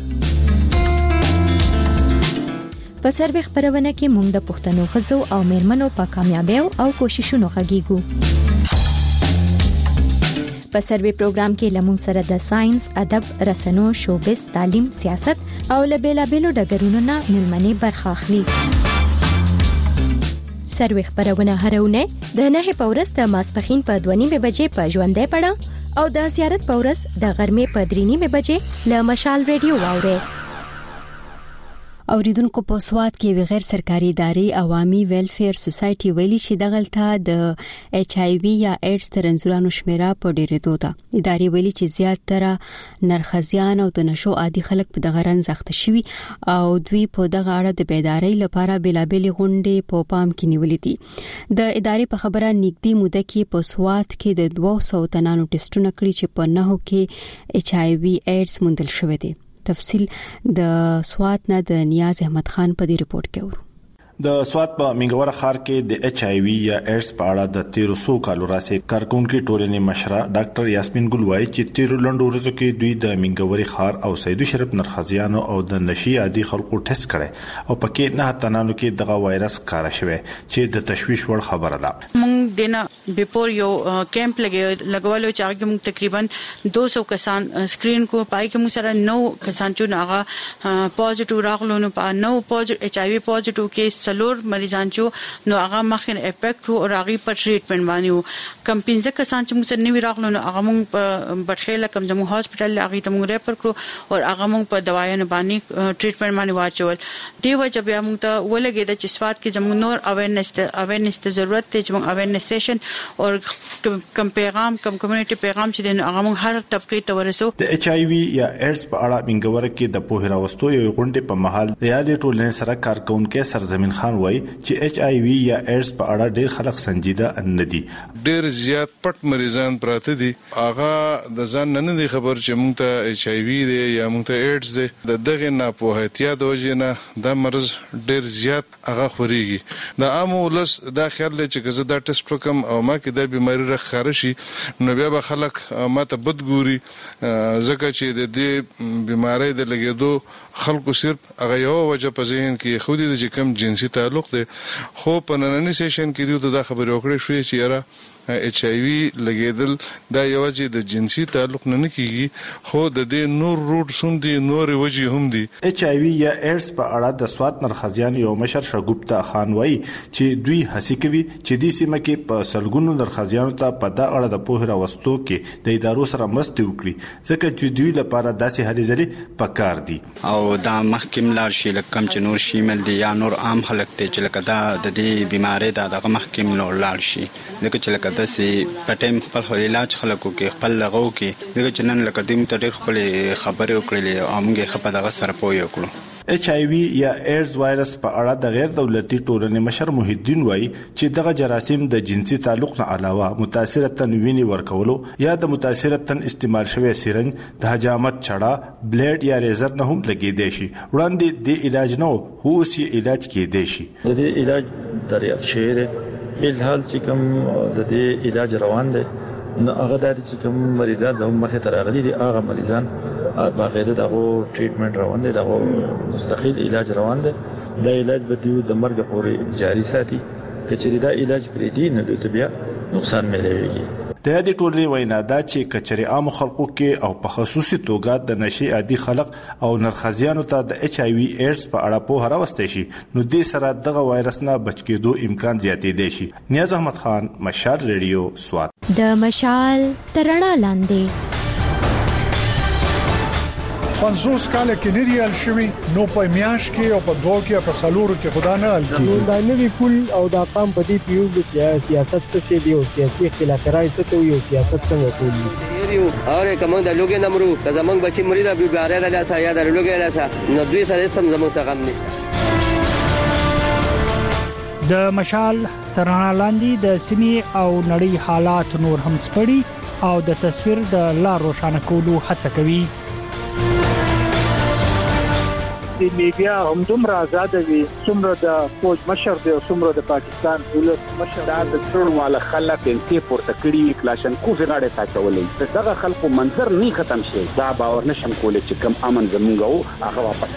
په سروې خبرونه کې موږ د پښتنو ښځو او میرمنو په کامیابیو او کوششونو غږیږو. په سروې پروګرام کې لمون سره د ساينس، ادب، رسنو، شوبز، تعلیم، سیاست او لبیلابیلو ډګرونو نه ملمنې برخه اخلي. سروې خبرونه هرونه د 9 پورس د ماسپخین په 2:30 بجې په ژوندې پړه او د زیارت پورس د غرمې په 3:30 بجې له مشال ریډیو واوري. اوریدونکو په سواد کې غیر سرکاري ادارې عوامي ویلفیر سوسايټي ویلي چې دغلطه د ایچ آی وی یا ایډز تر انزورانو شمیره په ډیرېدو ده. ادارې ویلي چې زیاتره نرخزیان او د نشو عادي خلک په دغه رنځ اخته شوي او دوی په دغه اړه د بیداری لپاره بلابل غونډې په پام کې نیولې دي. د ادارې په خبره نږدې موده کې په سواد کې د 200 تنانو ټیسټونه کړي چې په 9 کې ایچ آی وی ایډز موندل شوی دی. تفصیل د سواد نه د نیاز احمد خان په دې رپورت کې ورو. د سواد په منګور خار کې د ایچ آی وی یا ایډز په اړه د 1300 کالو راځي کارکونکو ټولنې مشره ډاکټر یاسمین ګل وایي چې 13 لنډو ورځو کې دوی د منګوري خار او سیدو شرف نرخزیانو او د نشي عادي خلکو ټیسټ کړي او پکې نه تنانو کې دغه وایرس کار شوی چې د تشویش وړ خبره ده. مونږ دنه بیفور یو کیمپ لګولو چې هغه مونږ تقریبا 200 کسان سکرین کو پای کې مونږ سره 9 کسان چې هغه پوزټیو راغلو نو په 9 پوزټیو ایچ آی وی پوزټیو کې سلور مریضان چې نو هغه مخین افیکټ او راغي په ټریټمنټ باندې کم 15 کسان چې موږ سره نیو راغلو نو هغه موږ په بټخیله کم زمو هاسپټل هغه ته موږ ریفر کړو او هغه موږ په دوايانو باندې ټریټمنټ باندې واچول. دی وجه بیا موږ ته ولګید چې سواد کې زمو نور اویرنس ته ضرورت دی چې موږ اویرنس سیشن او کم پیغام کم کمیونټي پیغام چې د هغه موږ هر طبقه ته ورسو. د ایچ آی وی یا ایډز په اړه منګور کې د پوهه راوستو یو غونډه په محل د یادې ټولنې سره کارکونکو سرزمین خان وایي چې ایچ آی وی یا ایډز په اړه ډېر خلک سنجیده نه دي. ډېر زیات پټ مریضان پراته دي. هغه د ځان نه دي خبر چې موږ ته ایچ آی وی دی یا موږ ته ایډز دی. دغه نه په احتیاط د وجې نه دا مرز ډېر زیات هغه خوريږي. د عام ولس دا خیال دی چې زه دا ټیسټ وکم او ما کې د بیماری راخاره شي نو بیا به خلک ماته بد ګوري ځکه چې د دې بیماری د لګېدو خلکو صرف هغه یو وجه په ذهن کې خو دې چې کم جنسي تعلق دی. خو په نننی سیشن کې دوی دا خبرې وکړې شوې چې یاره ایچ آی وی لګیدل دا یوازې د جنسي تعلق نه کیږي خو د دې نور روټ سوم دي نور وجې هم دي. ایچ آی وی یا ایډز په اړه د سواد نرخزیان یو مشر شګوپتا خان وایي چې دوی هڅه کوي چې د سیمه کې په سلګونو نرخزیانو ته په دا اړه د پوهه راوستو کې د ادارو سره مرسته وکړي ځکه چې دوی لپاره داسې هلي ځلې پکار دي او دا محکم لار شي لکم چې نور شیمل دي یا نور عام خلک ته چې لکه دا د دې بیماری دغه محکم لار شي لکه چې د سي پټم خپل علاج خلکو کې خپل لغو کې دغه چنن لکه دیم ته ډېر خپل خبرې وکړلې او موږ خپل دغه سره پوي وکړو. ایچ آی وی یا ایډز وایرس په اړه د غیر دولتي ټولنې مشر محی الدین وایي چې دغه جراثیم د جنسي تعلق نه علاوه متاثره تن ویني ورکولو یا د متاثره تن استعمال شوی سیرنج د حجامت چړه بلیډ یا ریزر نه هم لګیدای شي. وړاندې د علاج نه هو سي علاج کېدای شي. د دې علاج دریافت شوی دی الحال چې کوم د دې علاج روان دی نو هغه د چې کوم مریضان د مخه تر راغلي دي هغه مریضان باغیده دغه ټریټمنټ روان دی دغه مستقیل علاج روان دی. دا علاج به د مرګ پورې جاری ساتي کچې دا علاج پرې دی نه د بیا نقصان ملويږي. د دې ټولنې وینا دا چې کچري عام خلکو کې او په خصوصي توګه د نشي عادي خلک او نرخزیانو ته د ایچ آی وی ایډز په اړه په راوستي شي نو دې سره دغه وایرس نه بچ کېدو امکان زیاتې دی شي. نیاز احمد خان، مشال ریډیو، سوات. د مشال ترڼا لاندې 50 کال کې نه دی الشوي نو په میاش کې او په دوه کې په سالورو کې خدا نه الکی نو دا نوی کول او دا قام په دې پیو چې سیاست څه دی او سیاسي اختلاف راځي څه ته یو سیاست څنګه کوي یو اور کوم د لوګي نمرو د زمنګ بچي مرید ابي باره د لاسه یا د لوګي لاسه نو دوی سره سم زموږ څخه غم نشته. د مشال ترڼا لاندې د سیمې او نړۍ حالات نور هم سپړي او د تصویر د لار روښانه کولو هڅه کوي. د میډیا هم دومره آزاد وي څومره د فوج مشر دی او څومره د پاکستان ولس مشر دا د ټول مال خلک انتي پورته کړي کلاشن کو غاړه تاچولې دغه خلکو منظر نه ختم شي دا باور نشم کولای چې کم امن زمونږ او هغه واپس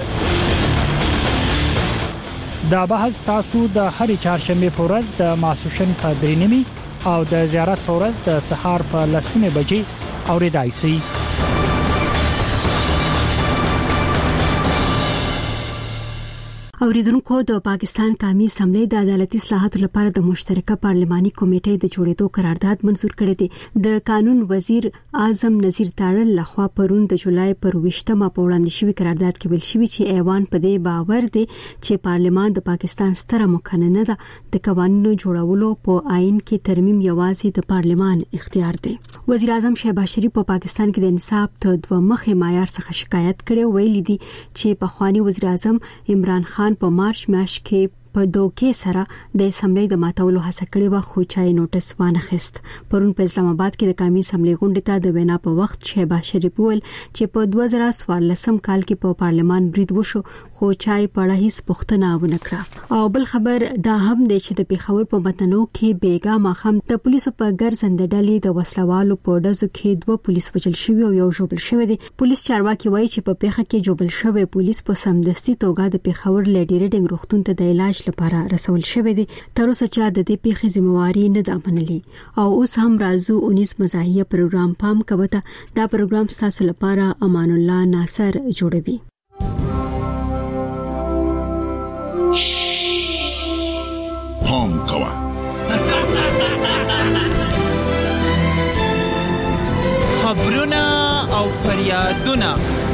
دا بحث تاسو د هرې چهارشنبه په ورځ د ماسوشن په 3:30 او د زیارت په ورځ د سهار په 10:00 بجې اوریدای شئ. اوریدونکو د پاکستان قومي اسمبلی د عدالتي اصلاحاتو لپاره د مشترکه پارلماني کمیټې د جوړېدو قرارداد منزور کړی دی. د قانون وزیر اعظم نذیر تاړل لخوا پرون د جولای پر 20مه په وړاندې شوی قرارداد کې ویل شوی چې ایوان په دې باور دی چې پارلمان د پاکستان ستره مقننه ده. د قوانینو جوړولو په آئین کې ترمیم یوازې د پارلمان اختیار دی. وزیر اعظم شهباز شریف په پاکستان کې د انصاف ته دوه مخه معیار څخه شکایت کړي، ویلي دي چې په خواني وزیر اعظم عمران خان په مارچ میاشت کې په دوکې سره د اسمبلی د ماتولو هڅه کړې و، خو چای نوټس وانه خست. پرون په اسلام آباد کې د قومي اسمبلی غونډې ته د وینا په وخت شهباز شریف ویل چې په 2014 کال کې په پارلمان برید وشو، خو چای په اړه هیڅ پوښتنه ونه کړه. او بل خبر دا هم دی چې د پیښور په متنو کې بیګا ماخم د پولیسو په ګرځنده ډلې د وسلوالو په ډزو کې 2 پولیس وژل شوي او یو ژوبل شوی دی. پولیس چارواکي وایي چې په پیښه کې ژوبل شوی پولیس په سمدستي توګه د پیښور لیډي ریډینګ روغتون ته د علاج لپاره رسول شوی دی. تر اوسه چا د دې پیښې ذمہواری نه ده منلې. او اوس هم راځو 19 مزاحیه پروګرام پام کوته. دا پروګرام تاسو لپاره امان الله ناصر جوړوي. پام کوه خبرونه او فریادونه.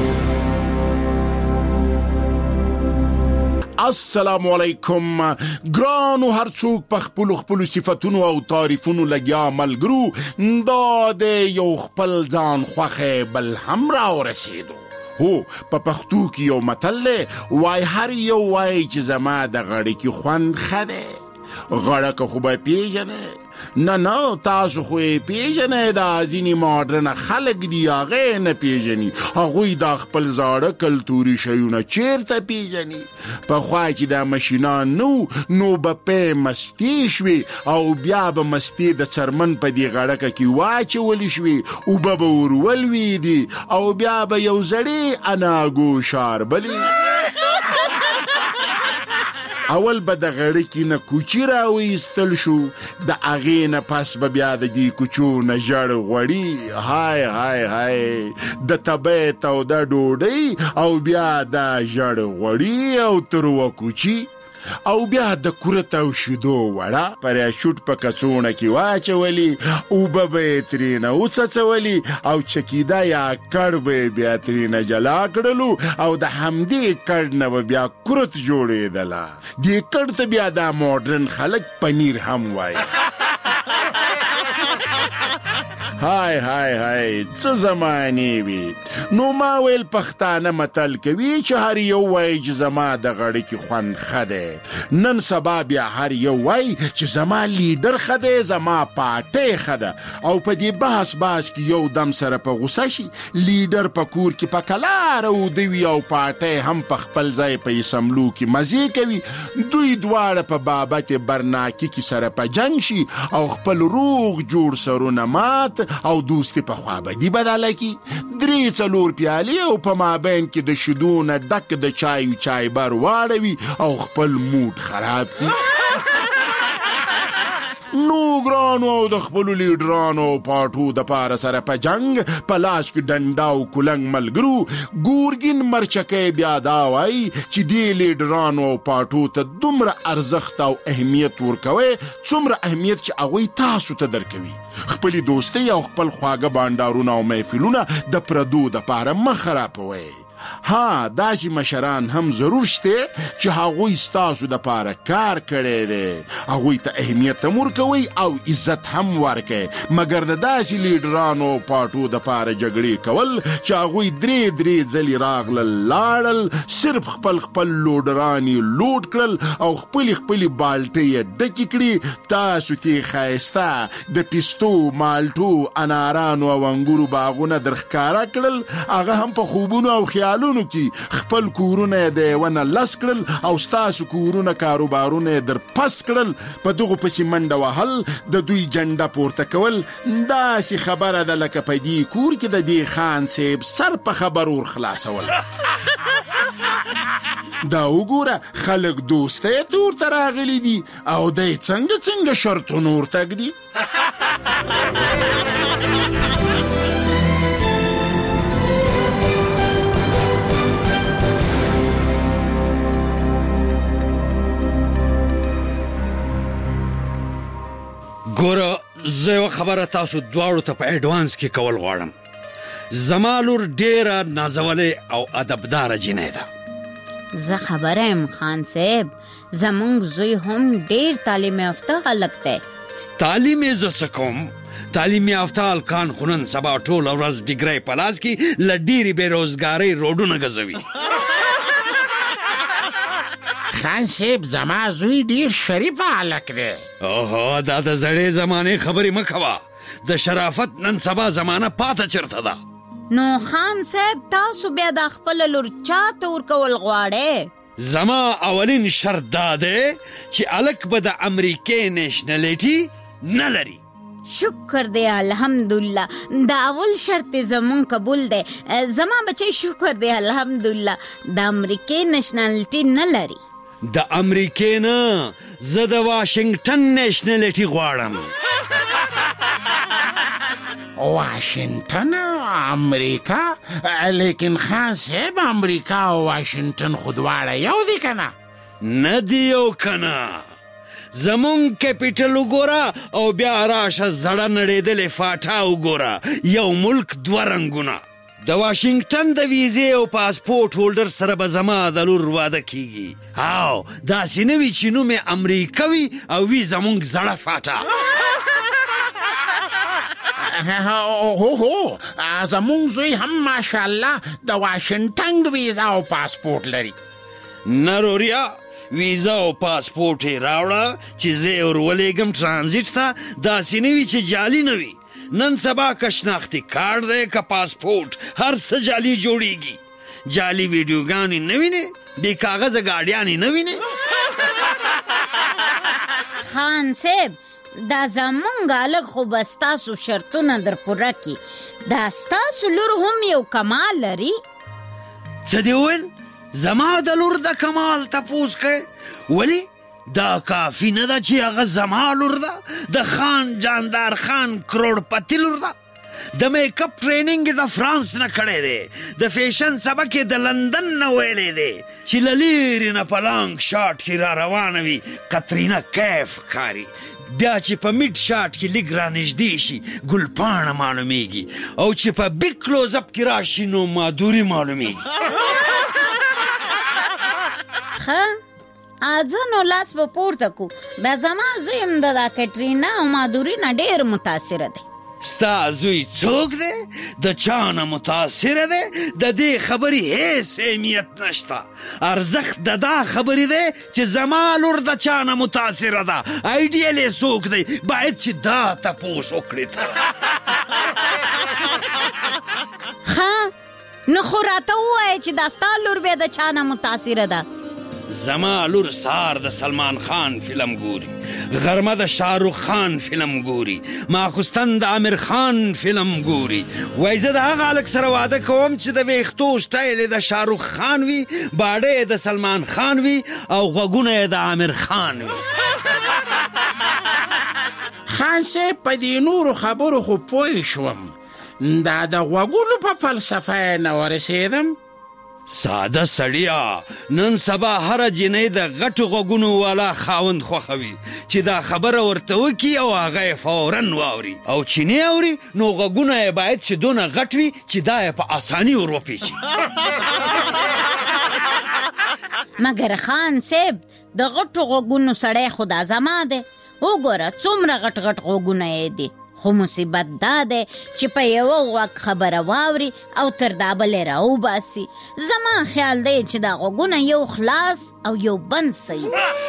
السلام علیکم ګرانو هر څوک په خپل صفاتونو او تعریفونو لګیا ملګرو دا د یو خپل ځان خوخه بل هم را ورسېدو. هو په پښتو کې یو متل وای هر یو وای چې زما د غړي کې خوند خده غړه که خو به پیژنه نه تاسو خو پیژنه دا ځینې ماډرن خلک دی هغه نه پیژني، هغوی دا خپل زاړه کلتوري شیونه چیرته پیژني. په خوا چې دا ماشینان نو به په مستی شوي او بیا به مستی د څرمن په دی غړکه کې واچولی شوي او به ورولوي دي او بیا به یو زړی اناګو شاربلی. اول به د غړي کې نه کوچی راوېستل شو، د هغې نه پس به بیا د دې کوچو نه ژړ غوړي، هاي هاي هاي د تبیت او د ډوډۍ او بیا د ژړ غوړي او تروه کوچی او بیا د کورت او شیدو وړه پراشوټ په کڅوړه کې واچولي او به ترینه وڅڅولي او چکیدا یا کړ به بیا ترینه جلا کړلو او د همدې کړ نه بیا کورت جوړېدله. دې کړ ته بیا دا ماډرن خلک پنیر هم وایي. هاي هاي هاي څه زمانې وي. نو ما ویل پښتانه متل کوي چې هر یو وای چې زما د غړي کې خوند خده. نن سبا بیا هر یو وای چې زما لیډر خده، زما پارټي خده. او په دې بحث کې یو دم سره په غوسه شي لیډر په کور کې په کلار او دوی او پارټي هم په خپل ځای په اسمبلو کې مزه کوي. دوی دواړه په بابت برناکی کې سره په جنگ شي او خپل روغ جوړ سرونه مات او دوستي په خوابدي بدله کی. 3-4 پیالې او په مابین کې د شیدو نه ډک د چای بر واړوي او خپل موډ خراب کی. نو ګرانو او د خپل لیډرانو پاټو د پاره سره په جنگ په لاس کې ډنډا او کولنګ ملګرو ګورګین مرچکې بیا دا وای چې دی لیډرانو پاټو ته دومره ارزښت او اهمیت ورکوي څومره اهمیت چې هغه تاسو ته درکوي. خپل دوستي او خپل خواږه باندارونه او محفلونه د پردو د پاره مخ خرابوي. ها داسې مشران هم ضرور شته چې هغوی ستاسو د پاره کار کړی دی، هغوی ته اهمیت هم ورکوي او عزت هم ورکوي. مګر د داسې لیډرانو پاټو د پاره جګړې کول چې هغوی 3 ځلې راغلل لاړل، صرف خپل لوډرانی لوډ کړل او خپل بالټې ډکې کړي. تاسو ته ښایسته د پیستو مالټو انارانو او انګورو باغونه درښکاره کړل، هغه هم په خوبونو او خیالونو کې خپل کورونه د ونه لس کړل او ستاسو کورونه کاروبارونه در پس کړل. په دغه پسې منډه وهل د دوی جنډه پورته کول داسې خبره ده لکه په دې کور کې د دې خان صاحب سر په خبر ور خلاصول. دا وګوره خلک دوسته تور ته راغلي دي او دی څنګه شرطونه ورته ږدي. ګوره زه یو خبره تاسو دواړو ته په اډوانس کې کول غواړم. زما لور ډېره نازولې او ادبداره جینۍ ده. زه خبره یم خان صاحب، زمونږ زوی هم ډېر تعلیم یافته هلک دی. تعلیم یې زه څه کوم؟ تعلیم یافته هلکان خو نن سبا ټوله ورځ ډیګری په لاس کې له ډېرې بېروزګارۍ روډونه ګزوي. خان صاحب زما زوی ډېر شریف هلک دی. اوهو دا د زړې زمانې خبرې مه کوه. د شرافت نن سبا زمانه پاته چرته ده. نو خان صاحب تاسو بیا د خپل لور چاته ورکول غواړئ؟ زما اولین شرط دا دی چې هلک به د امریکې نیشنلیټي نه لري. شکر دی الحمدلله، دا اول شرط زمون قبول دی. زما بچی شکر دی الحمدلله د امریکې نیشنلیټي نه لري. د امریکې نه، زه د واشنگټن نیشنلیټي غواړم. واشنگټن امریکا؟ لیکن خان صاحب امریکا او واشنگټن خو دواړه یو دي کنه؟ نه دی یو کنه. زمون کیپیټل وګوره او بیا راشه زړه نړېدلې فاټا وګوره. یو ملک دوه رنګونه. د واشنگټن د ویزې او پاسپورټ هولډر سره به زما د لور واده کیږي. او داسې نه وي چې نوم یې امریکا وي او وي زمونږ زړه فاټا. هو زمونږ زوی هم ماشاءالله د واشنگټن ویزا او پاسپورټ لري. نروریا ویزا او پاسپورټ یې راوړه چې زه یې ورولېږم ټرانزیټ ته. داسې نه وي چې جعلي نه وي. نن سبا که شناختي کارت دی که پاسپورټ هر څه جعلي جوړیږي. جعلي ویډیوګانې نه وینې، بې کاغذه ګاډیانې نه وینې. خان صاحب دا زمونږ هلک خو به ستاسو شرطونه در پوره کړي. دا ستاسو لور هم یو کمال لري. څه دې وویل؟ زما د لور د کمال تپوس کوې؟ ولې؟ دا کافي نه ده چې هغه زما لور ده؟ د خان جاندار خان کروڑپتی لور ده؟ د میک اپ ټریننګ د فرانس نه کړی دی. د فیشن سبق د لندن نه ویلی دی چې له لیرې نه په لانګ شاټ کې را روانه وي کترینا کیف ښکاري. بیا چې په میډ شاټ کې لږ رانږدې شي ګلپاڼه معلومیږي او چې په بیګ کلوز اپ کې راشي نو مادوري معلومیږي. ښه ځه نو لاس به پورته کو. دا زما زوی هم د دا کټرینا او مادوري نه ډېر متاثره دی. ستا زوی څوک دی؟ د چا نه متاثره دی؟ د دې خبرې هیڅ اهمیت نشته. ارزښت د دا خبرې دی چې زما لور د چا نه متاثره ده. آیډیل یې څوک دی؟ باید چې دا تپوس وکړې ته. ښه نو خو راته ووایه چې دا ستا لور بیا د چا نه متاثره ده؟ زما لور سهار د سلمان خان فلم ګوري، غرمه د شاهرخ خان فلم ګوري، ماخوستن د عامر خان فلم ګوري. وایي زه د هغه هلک سره واده کوم چې د ویښتو سټایل یې د شاهرخ خان وي، باډه یې د سلمان خان وي او غوږونه یې د عامر خان وي. خان صاحب په دې نورو خبرو خو پوه شوم، دا د غوږونو په فلسفه نه ورسېدم. ساده سړیا، نن سبا هر جنۍ د غټو غوږونو والا خاوند خوښوي چې دا خبره ورته وکړي او هغه یې فوراً واوري، او چې نه اوري نو غوږونه یې باید چې دونه غټ وي چې دا یې په اساني ور وپیچي. مګر خان صاحب د غټو غوږونو سړی خدا زما دی. وګوره څومره غټ غټ غوږونه یې دي، خو مصیبت دا دی چې په یوه غوږ خبره واوري او تر دا بلې راوباسي. زما خیال دی چې دا غوږونه یو خلاص او یو بند صحیح.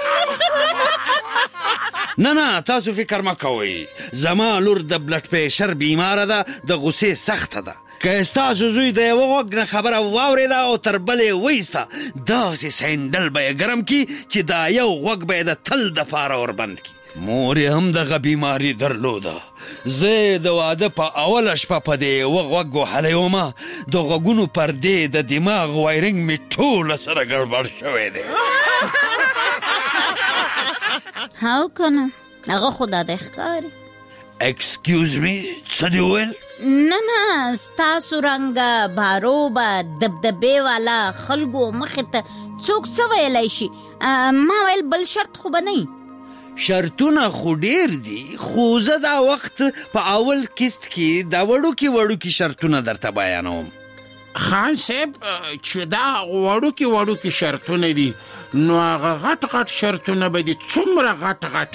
نه تاسو فکر مه کوئ، زما لور د بلډ پریشر بیماره ده، د غصې سخته ده. که ستاسو زوی د یوه غوږ نه خبره واورېده او تر بلې وایسته، داسې سینډل به یې ګرم کړي چې دا یو غوږ به یې د تل دپاره وربند کړي. مور یې هم دغه بیماري درلوده. زه د واده په اوله شپه په دې یوه غوږ وهلی ومه، د غوږونو پردې د دماغ وایرنګ مې ټوله سره ګډوډ شوی دی. هاو کنه هغه خو دا دی ښکاري. ایکسکیوز می، څه دې وویل؟ نه ستاسو رنګه باروبه دبدبې والا خلکو مخې ته څوک څه ویلی شي؟ ما ویل بل شرط خو به نه. شرطونه خو ډیر دي خو زه دا وخت په اول قسط کې دا وړوکي شرطونه درته بیانوم. خان صاحب چې دا وړوکي شرطونه دي نو هغه غټ شرطونه به دي څومره غټ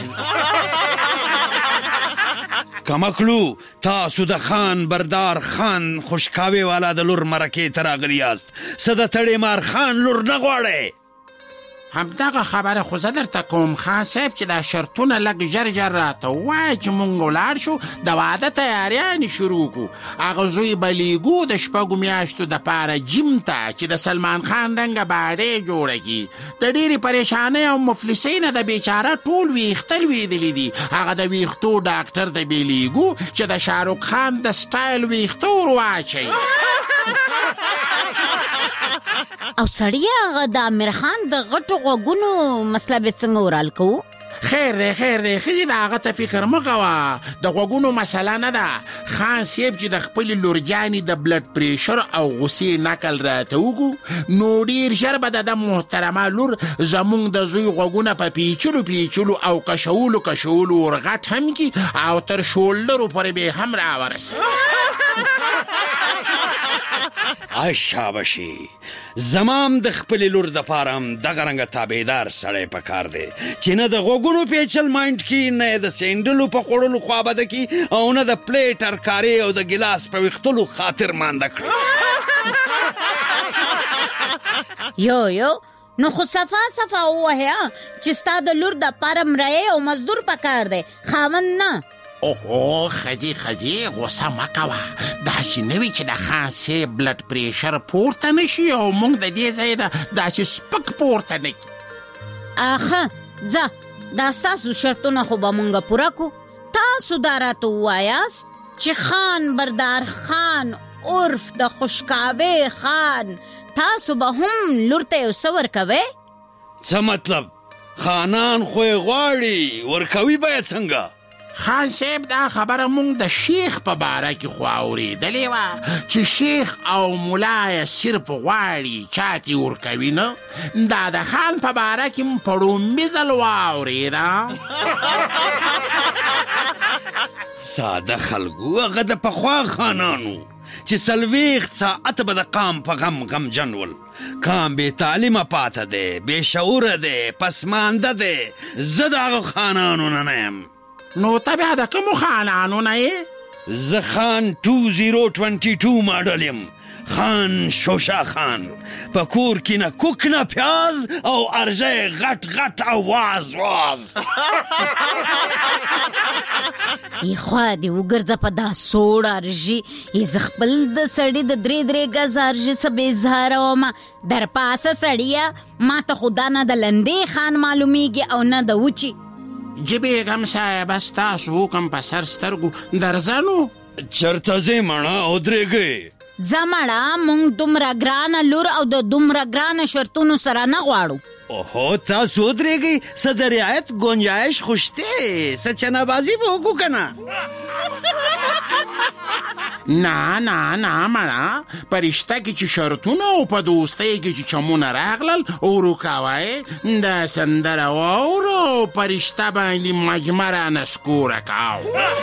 کمکلو تاسو د خان بردار خان خوشکاوي والا د لور مرکې ته راغلي یاست څه د تړې مار خان لور نه غواړئ؟ همدغه خبره خو زه درته کوم خان صاحب چې دا شرطونه لږ ژر راته ووایه چې مونږ ولاړ شو د واده تیاریانې شروع کړو. هغه زوی به لیږو د 6 میاشتو دپاره جیم ته چې د سلمان خان رنګه باډۍ جوړه کړي. د ډېرې پریشانۍ او مفلسۍ نه د بیچاره ټول ویښته لوېدلي دي. هغه د ویښتو ډاکټر ته به لیږو چې د شاهرخ خان د سټایل ویښته ور واچوي. او سړیه هغه د امیر خان د غټو غوږونو مسله به څنګه ورال کوو؟ خیر دی ښځې د هغه ته فکر مه کوه، د غوږونو مسله نه ده. خان صاحب چې د خپلې لورجانې د بلډ پریشر او غصې نقل راته وکړو نو ډېر ژر به د محترمه لور زموږ د زوی غوږونه په پیچلو او کشولو ورغټ هم کي او تر شولډرو پورې به هم راورسوي. شاباشي زمام د خپل لور د پاره دغه رنګه تابعدار سړی پکار دی چې نه د غوږونو پیچل مایند کی نه د سینډلو په خوړلو خوابده کی او نه د پلیټ ترکاري او د ګلاس په وختلو خاطر مانده کړ. یو نو خو صفا ووهه چې ستا د لور د پاره مړی او مزدور پکار دی خاوند نه. اوهو خځې غوسه مه کوه، داسې نه وي چې د خان صاحب بلډ پریشر پورته نشي او موږ د دې ځای نه داسې سپک پورته نه کړي. آخه ځه دا ستاسو شرطونه خو به موږ پوره کړو. تاسو دا راته ووایاست چې خان بردار خان عرف د خوشکاوي خان تاسو به هم لور ته یو څه ورکوئ؟ څه مطلب؟ خانان خو یې غواړي ورکوي باید څنګه؟ خان صاحب دا خبره مونږ د شیخ په باره کې خو اورېدلې وه چې شیخ او ملا یې صرف غواړي چاته ورکوي نه. دا د خان په باره کې م په ړومبي ځل واورېده. ساده خلکو هغه د پخوا خانانو چې 40 ساعت به د قام په غم جنول. قام بې تعلیمه پاته دی، بې شعوره دی، پسمانده دی. زه د هغو خانانو نه یم. نو ته بیا د کومو خانانو نه یې؟ زه خان 2022 ماډل یم، خان شوشا خان. په کور کې نه کوک نه پیاز او ارژه غټ او واز. ای خوا دې وګرځه په دا سوړ ارژي زه خپل د سړي د 3 ګز ارژي څه بې اظهاره ومه. در پاسه سړیه ما ته خو دا نه د لندې خان معلومیږي او نه د وچي. جبېږم صاحب ستاسو حکم په سر سترګو درځنو. چرته ځې مړه ودرېږئ. ځه مړه مونږ دومره ګرانه لور او د دومره ګرانه شرطونو سره نه غواړو. اوهو تاسو ودرېږئ څه د رعایت ګنجایش خو شته، څه چنهبازي به وکړو که نه؟ نه مړه په رشته کې چې شرطونه او په دوستۍ کې چې چمونه راغلل ورکوئ. دا سندره واورو په رشته باندې مجمره نسکوره کوو.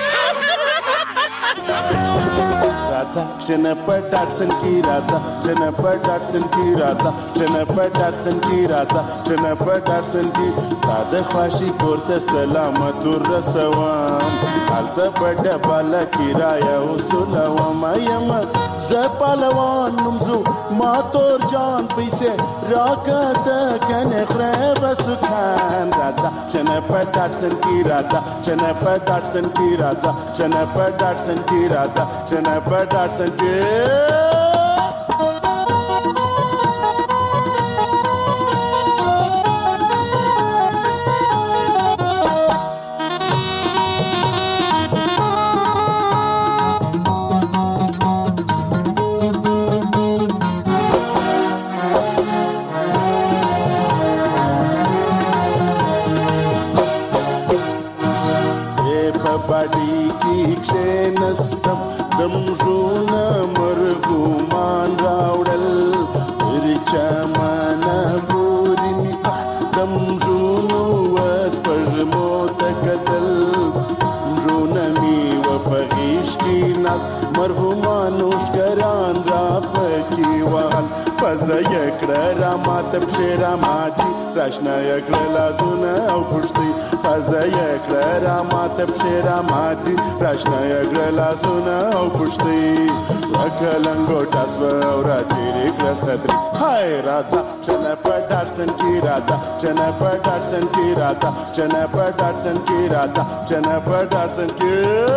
راځه شنه په ډاټسن کې راځه شنه په ډاټسن کې راځه شنه په ډاټسن کې راځه شنه په ډاټسن کې تا د خواشي کورته سلامت ورسوم هلته په ډبله کرایه وسولوم یم زه پهلوان نومزو ما تور جان پیسې راکته کنې خره به سکان راځه شنه په ډاټسن کې راځه شنه په ډاټسن کې راځه شنه په ډاټسن کې راځه شنه په ډاټسن کې باډي کې کښېنستم د مژونه مرغومان راوړل هر چمنه پورې مې د مژونو وسپږمو کیناست مرحومان نوشګران را پکې وهل پزه یې کړه را ماته پښې را ماتي راشنه یې کړه لاسونه او پښتۍ پزه یې کړه را ماته پښې را ماتي راشنه یې کړه لاسونه او پښتۍ وکه لنګوټه سوه او راڅېرې کړه صدرۍ های راځه چې نه په ډاټسن کې راځه چې نه په ډاټسن کې راځه چې نه په ډاټسن کې راځه چې نه په ډاټسن کې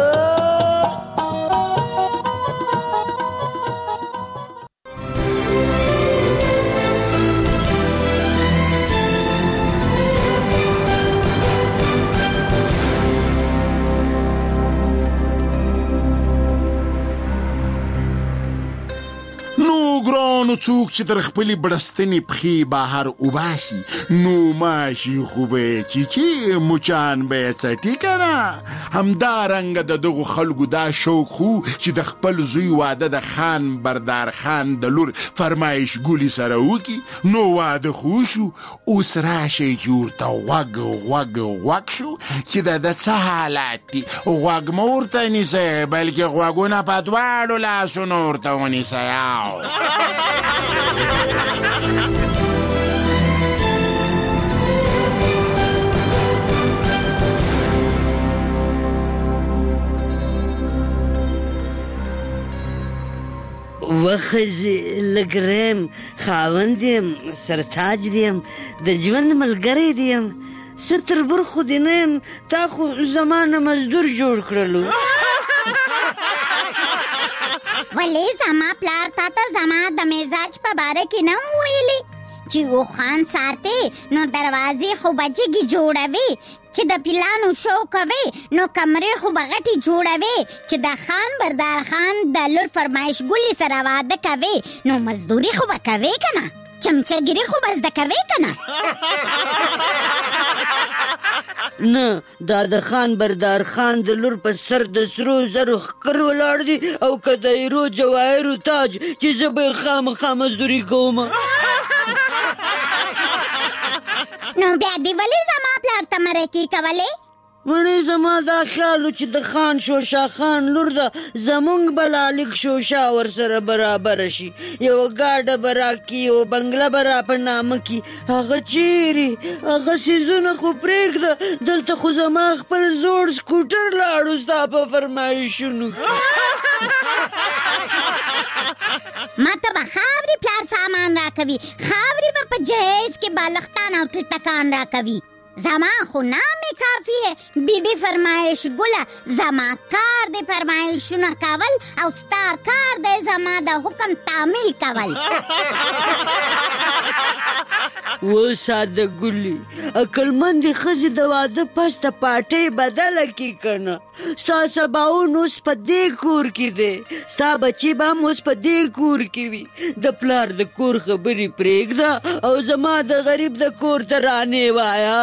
ګرانو څوک چې در خپلې بړستنې پښې بهر وباسي نو ماشي خو به یې چیچي مچان به یې څټي که نه همدارنګه د دغو خلکو دا شوق خو چې د خپل زوی واده د خان بردار خان د لور فرمایشګولي سره وکړي نو واده خو شو اوس راشئ چې ورته غوږ شو چې د څه حالات دي غوږ مه ورته نیسئ بلکې غوږونه په دواړو لاسونو ورته ونیسئ وخزي لګرم خاوند یم سرتاج دیم د ژوند ملګری دیم ستر برخو دې نه یم تا خو زمانه مزدور جوړ کړلو ولې زما پلار تا ته زما د مزاج په باره کې نه ویلي چې و خان ساتي نو دروازې خو بچګي جوړوي چې د پلانو شو کوي نو کمرې خو بغټي جوړوي چې د خان بردار خان د لور فرمایشګولي سره واده کوي نو مزدوري خو به کوي کنه چمچګيري خو بس د کوي کنه نه دا د خان بردار خان د لور په سر د سرو زرو خکر ولاړ دي او که د ایرو جواهرو تاج چې زه به خامخا مزدوري کوم نو بیا دې ولې زما پلار ته مرکې کولې مړې زما دا خیال و چې د خان شوشا خان لور ده زمونږ به لالک شوشا ورسره برابره شي یوه ګاډه به راکړي یوه بنګله به را په نامه کړي هغه چیرې هغه څیزونه خو پرېږده دلته خو زما خپل زوړ سکوټر لاړو ستا په فرمایشونو کې ما ته به خاورې پلار سامان راکوي خاورې به په جهیز کې بالښتان او تلتکان راکوي زما خو نامې کافی ہے بی بی فرمایش ګله زما کار د فرمایشونه کول او ستا کار د زما د حکم تعمیل کول و ساده ګلي عقلمندې ښځې د واده پس د پاټۍ بدله کړي که نه ستا سباون اوس په دې کور کې دی ستا بچي به هم اوس په دې کور کې وي د پلار د کور خبرې پرېږده او زما د غریب د کور ترانې وایه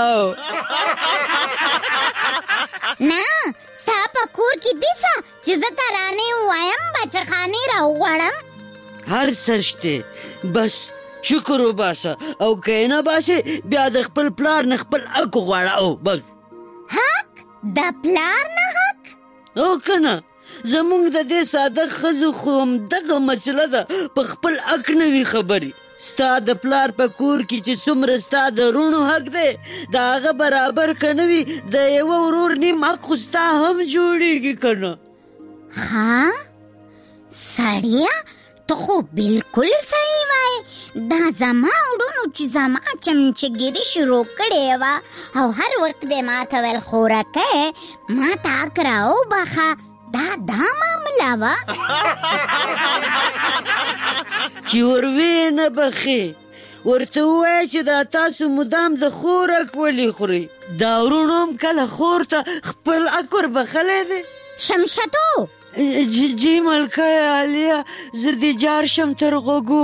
نه ستا په کور کې دي څه چې زه ترانې ووایم بچخانې راوغواړم هر څه شته بس شکر وباسه او که یې نه باسې بیا د خپل پلار نه خپل حق وغواړه او بس حق د پلار نه حق او که نه زمونږ د دې ساده ښځو خو همدغه مسله ده په خپل حق نه وي خبرې ستا د پلار په کور کې چې څومره ستا د روڼو حق دی د هغه برابر که نه وي د یوه ورور نیم حق خو ستا هم جوړېږي که نه ها سړیه ته خو بلکل صحیح وایې دا زما وړونو چې زما چمچګیري شروع کړې وه او هر وخت به ما ته ویل خورکۍ ما ته حق راوبخه دا معامله وه چې وروې نه بخې ورته ووایه چې دا تاسو مدام د خور حق ولې خورئ دا وروڼو هم کله خور ته خپل حق وربخلی دی شمشتو جی ملکه عالیه زه دې جار شم تر غوږو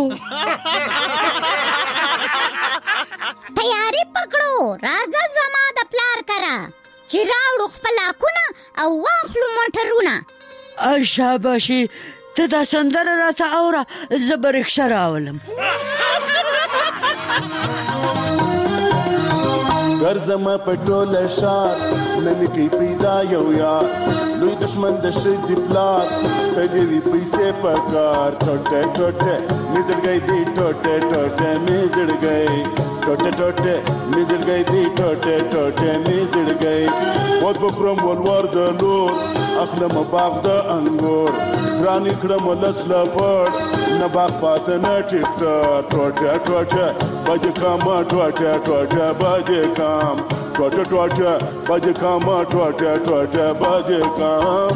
تیاری پکړو راځه زما د پلار کره چې راوړو خپل حقونه او واخلو موټرونه شاباشي ته دا سندره راته اوره زه به رکشه راولم که ورزما پټوله شار نن کی پیدا یو یار لوی دشمن د شې پلار تلوي پیسې پکار ټوټه ټوټه میزړ گئی دی ټوټه ټوټه میزړ گئی ټوټه ټوټه میزړ گئی دی ټوټه ټوټه میزړ گئی وځ بخرم ولور د لور اخلم باغ د انګور رانی کړم لسلا پړ نه باغ پات نه ټیکټه ټوټه ټوټه بج کام ټوټه ټوټه بج کام ټوټه ټوټه بج کام ټوټه ټوټه بج کام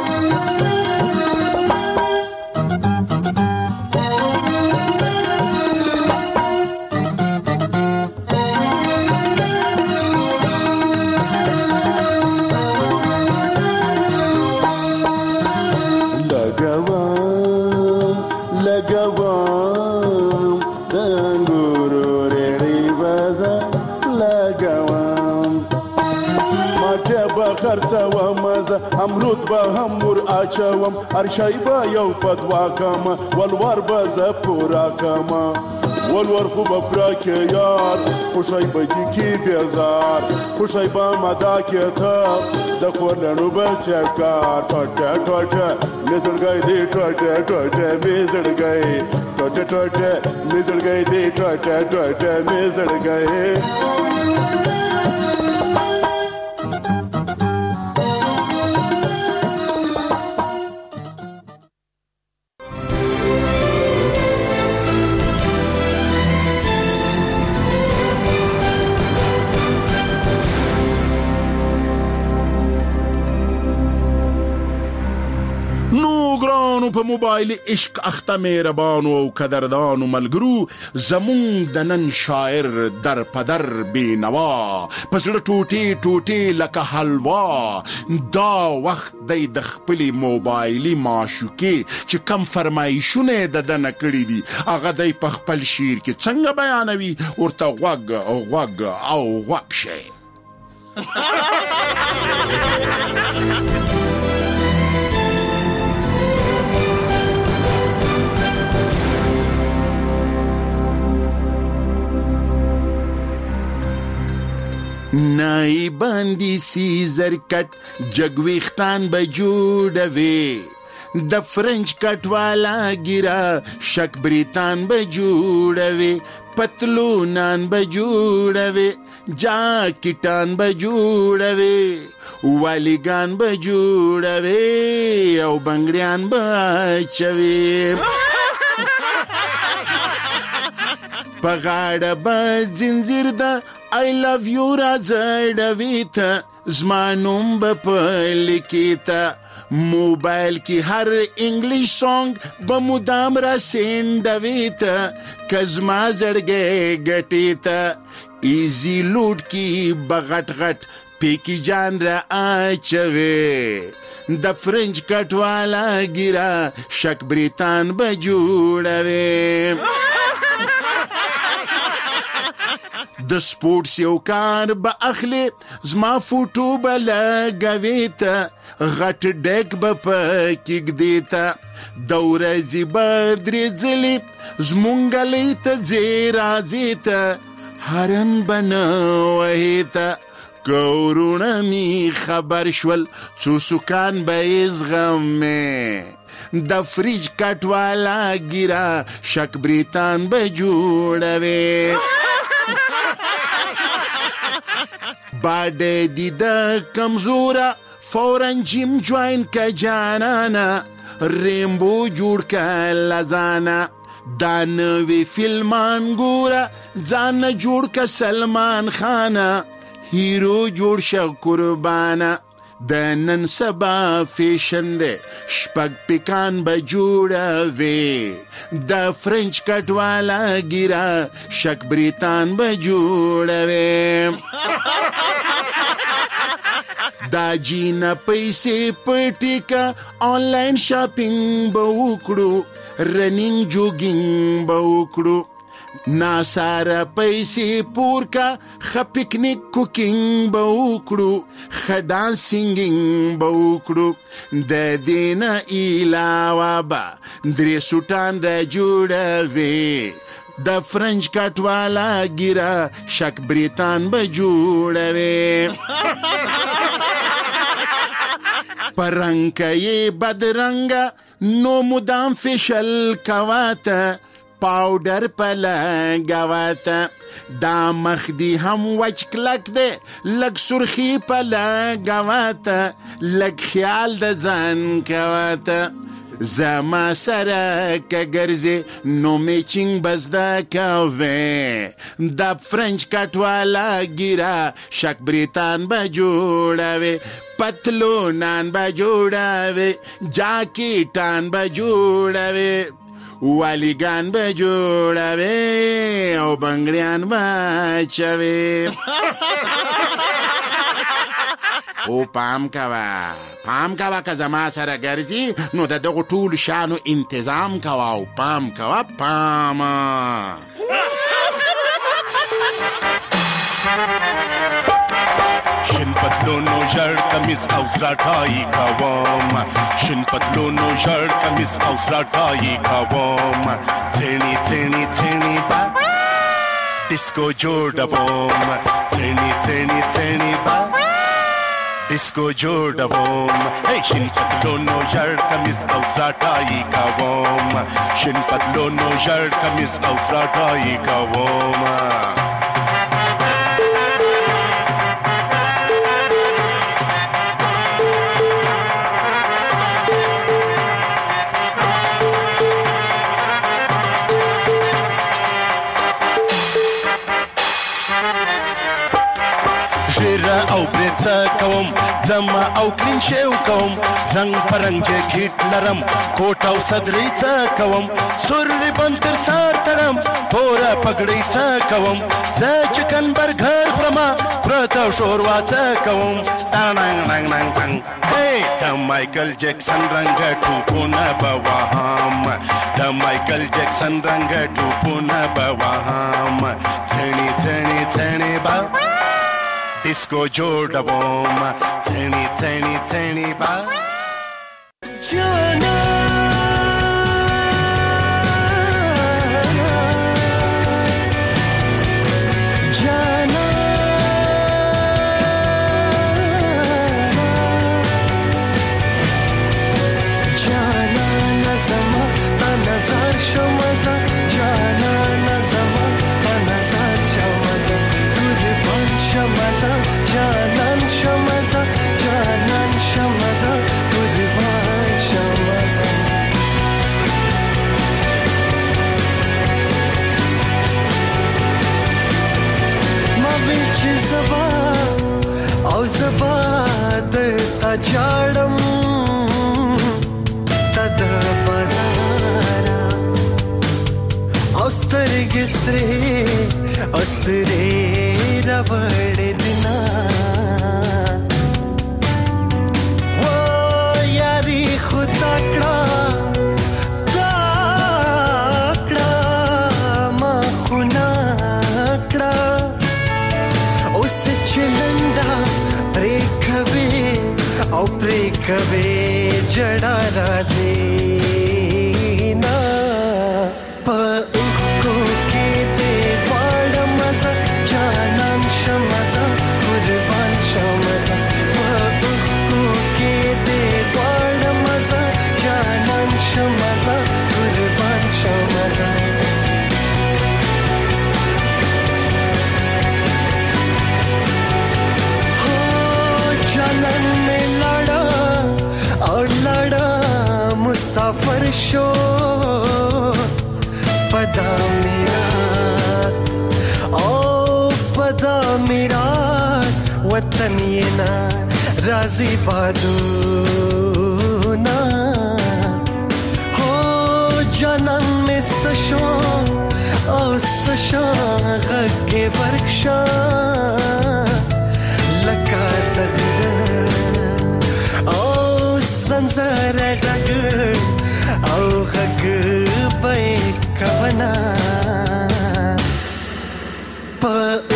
خرڅوم زه امرود به هم ور اچوم ارشای به یو پدوا کما ولور به زه پورا کما ولور خو به پراکه یار خوشای به کی بیزار خوشای به مدا کې ته د خورلنو به شکار ټوټه ټوټه میزړ گئی دی ټوټه ټوټه میزړ گئی ټوټه ټوټه میزړ گئی دی ټوټه ټوټه میزړ گئی په موبایل عشق اخته مهربانو او قدردانو ملګرو زمون د نن شاعر در پدر بینوا پسړه ټوټي ټوټي لکه حلوا دا وخت د خپل موبایلي معشوقې چې کم فرمایشونه د دنه کړی دي هغه د خپل شعر کې څنګه بیانوي ورته غوږ او غوږ شي نای باندې سی زرکټ جګويختان به جوړوي د فرنچ کټ والا ګیرا شک بریتان به جوړوي پتلونان به جوړوي جاکټان به جوړوي والیګان به جوړوي او بنگړیان به چوي پغاړه به زنجیر ده I love you راځړويته زمانوم به پلیکیته موبایل کې هر انګلیش سونګ به مدام را سندويته کزما زړګې غټیته ایزی لوټ کی بغټ غټ پیکی جان را اچوي د فرنچ کټ والا ګیرا شک بریتان به جوړوي د سپورټس یو کار به اخلي زما فوټو به لګويته غټ ډک به پکېګ دیته دورځي بدرې ځلې زمونګلې ته زیرا زیته هرن بنوهیته کورونه می خبر شول څو سکان به زغمه د فریج کټ والا ګیرا شک بریتان به جوړوي باډې دي د کمزوره فورن جیم جوین کا جانانا ریمبو جوړ کا لزانا دانوی فلمان ګوره ځان جوړ کا سلمان خانا هیرو جوړ شه قربانا د نن سبا فیشن ده شپږ پکان به جوړوي د فرنچ کټ والا ګیرا شک بریتان به جوړوي دا جینا پیسې پټیکا آنلاین شاپینګ به وکړو رنینګ جوګینګ به وکړو ناساره پیسې پورکا خ پکنیک کوکینګ به وکړو خ ډانسینګ به وکړو د دینه علاوه به درې سوټان را جوړوي د فرنچ کټ والا ګیره شک بریتان به جوړوي پرنګي بدرنګ نو مدام فشل کواته پاوډر پلګواته دا مخ دی هم وچ کلک دی لګ سرخی پلګواته لګ خیال د ځان کواته زما سره کګرځي نو میچینګ بزدا کوي د فرنچ کټ والا ګیرا شک بریتان به جوړوي پتلونان به جوړوي جاکیټان به جوړوي والیگان به جوړوي او بنگړیان به چوي او پام کوا که زما سره ګرځي نو د دغو ټول شانو انتظام کوا او پام کوا شن پتلونو ژړ کمیس او سراټای کوم شن پتلونو ژړ کمیس او سراټای کوم څېنی با ډیسکو جوړوم څېنی با ډیسکو جوړوم شن پتلونو ژړ کمیس او سراټای کوم شن پتلونو ژړ کمیس او سراټای کوم او برڅه کوم زما او کلین شیو کوم رنگ پرنګ جاکیټ لرم کوټ او صدرې څه کوم سور ریبن تر سار ترم تورا پګړې څه کوم زه چکن برګر خورما پرته شوروا څه کوم تاننګ ننګ ننګ ننګ د مایکل جکسن رنګ ټوپونه به وهم د مایکل جکسن رنګ ټوپونه به وهم څېنی با ډیسکو جوړوم څېنی با جانا نظم نظر شو مزه جانا نظم نظر شو مزه قربان شمزه جانان شمزه جانان شمزه قربان شمزه ما ویچ زبا او زبا درتا جاړم تد بازارا او سترګې سرې اسرې راوړې دینا و یاري خدا کړه ما خنا کړه اوس چلندا پرې کوي جړا راځي نا په کو کې دې واړه مزه جانان شمزه قربان شمزه په کو کې دې واړه مزه جانان شمزه قربان شمزه هو جانان میں لڑا اور لڑا مسافر شو پدا میرا او پدا میرا وطن یہ نا راضی بادونا ہو جنم میں سشو او سشا غگے برکشا لکا تغیر او سنزر غگر او غگر بے کبنا پا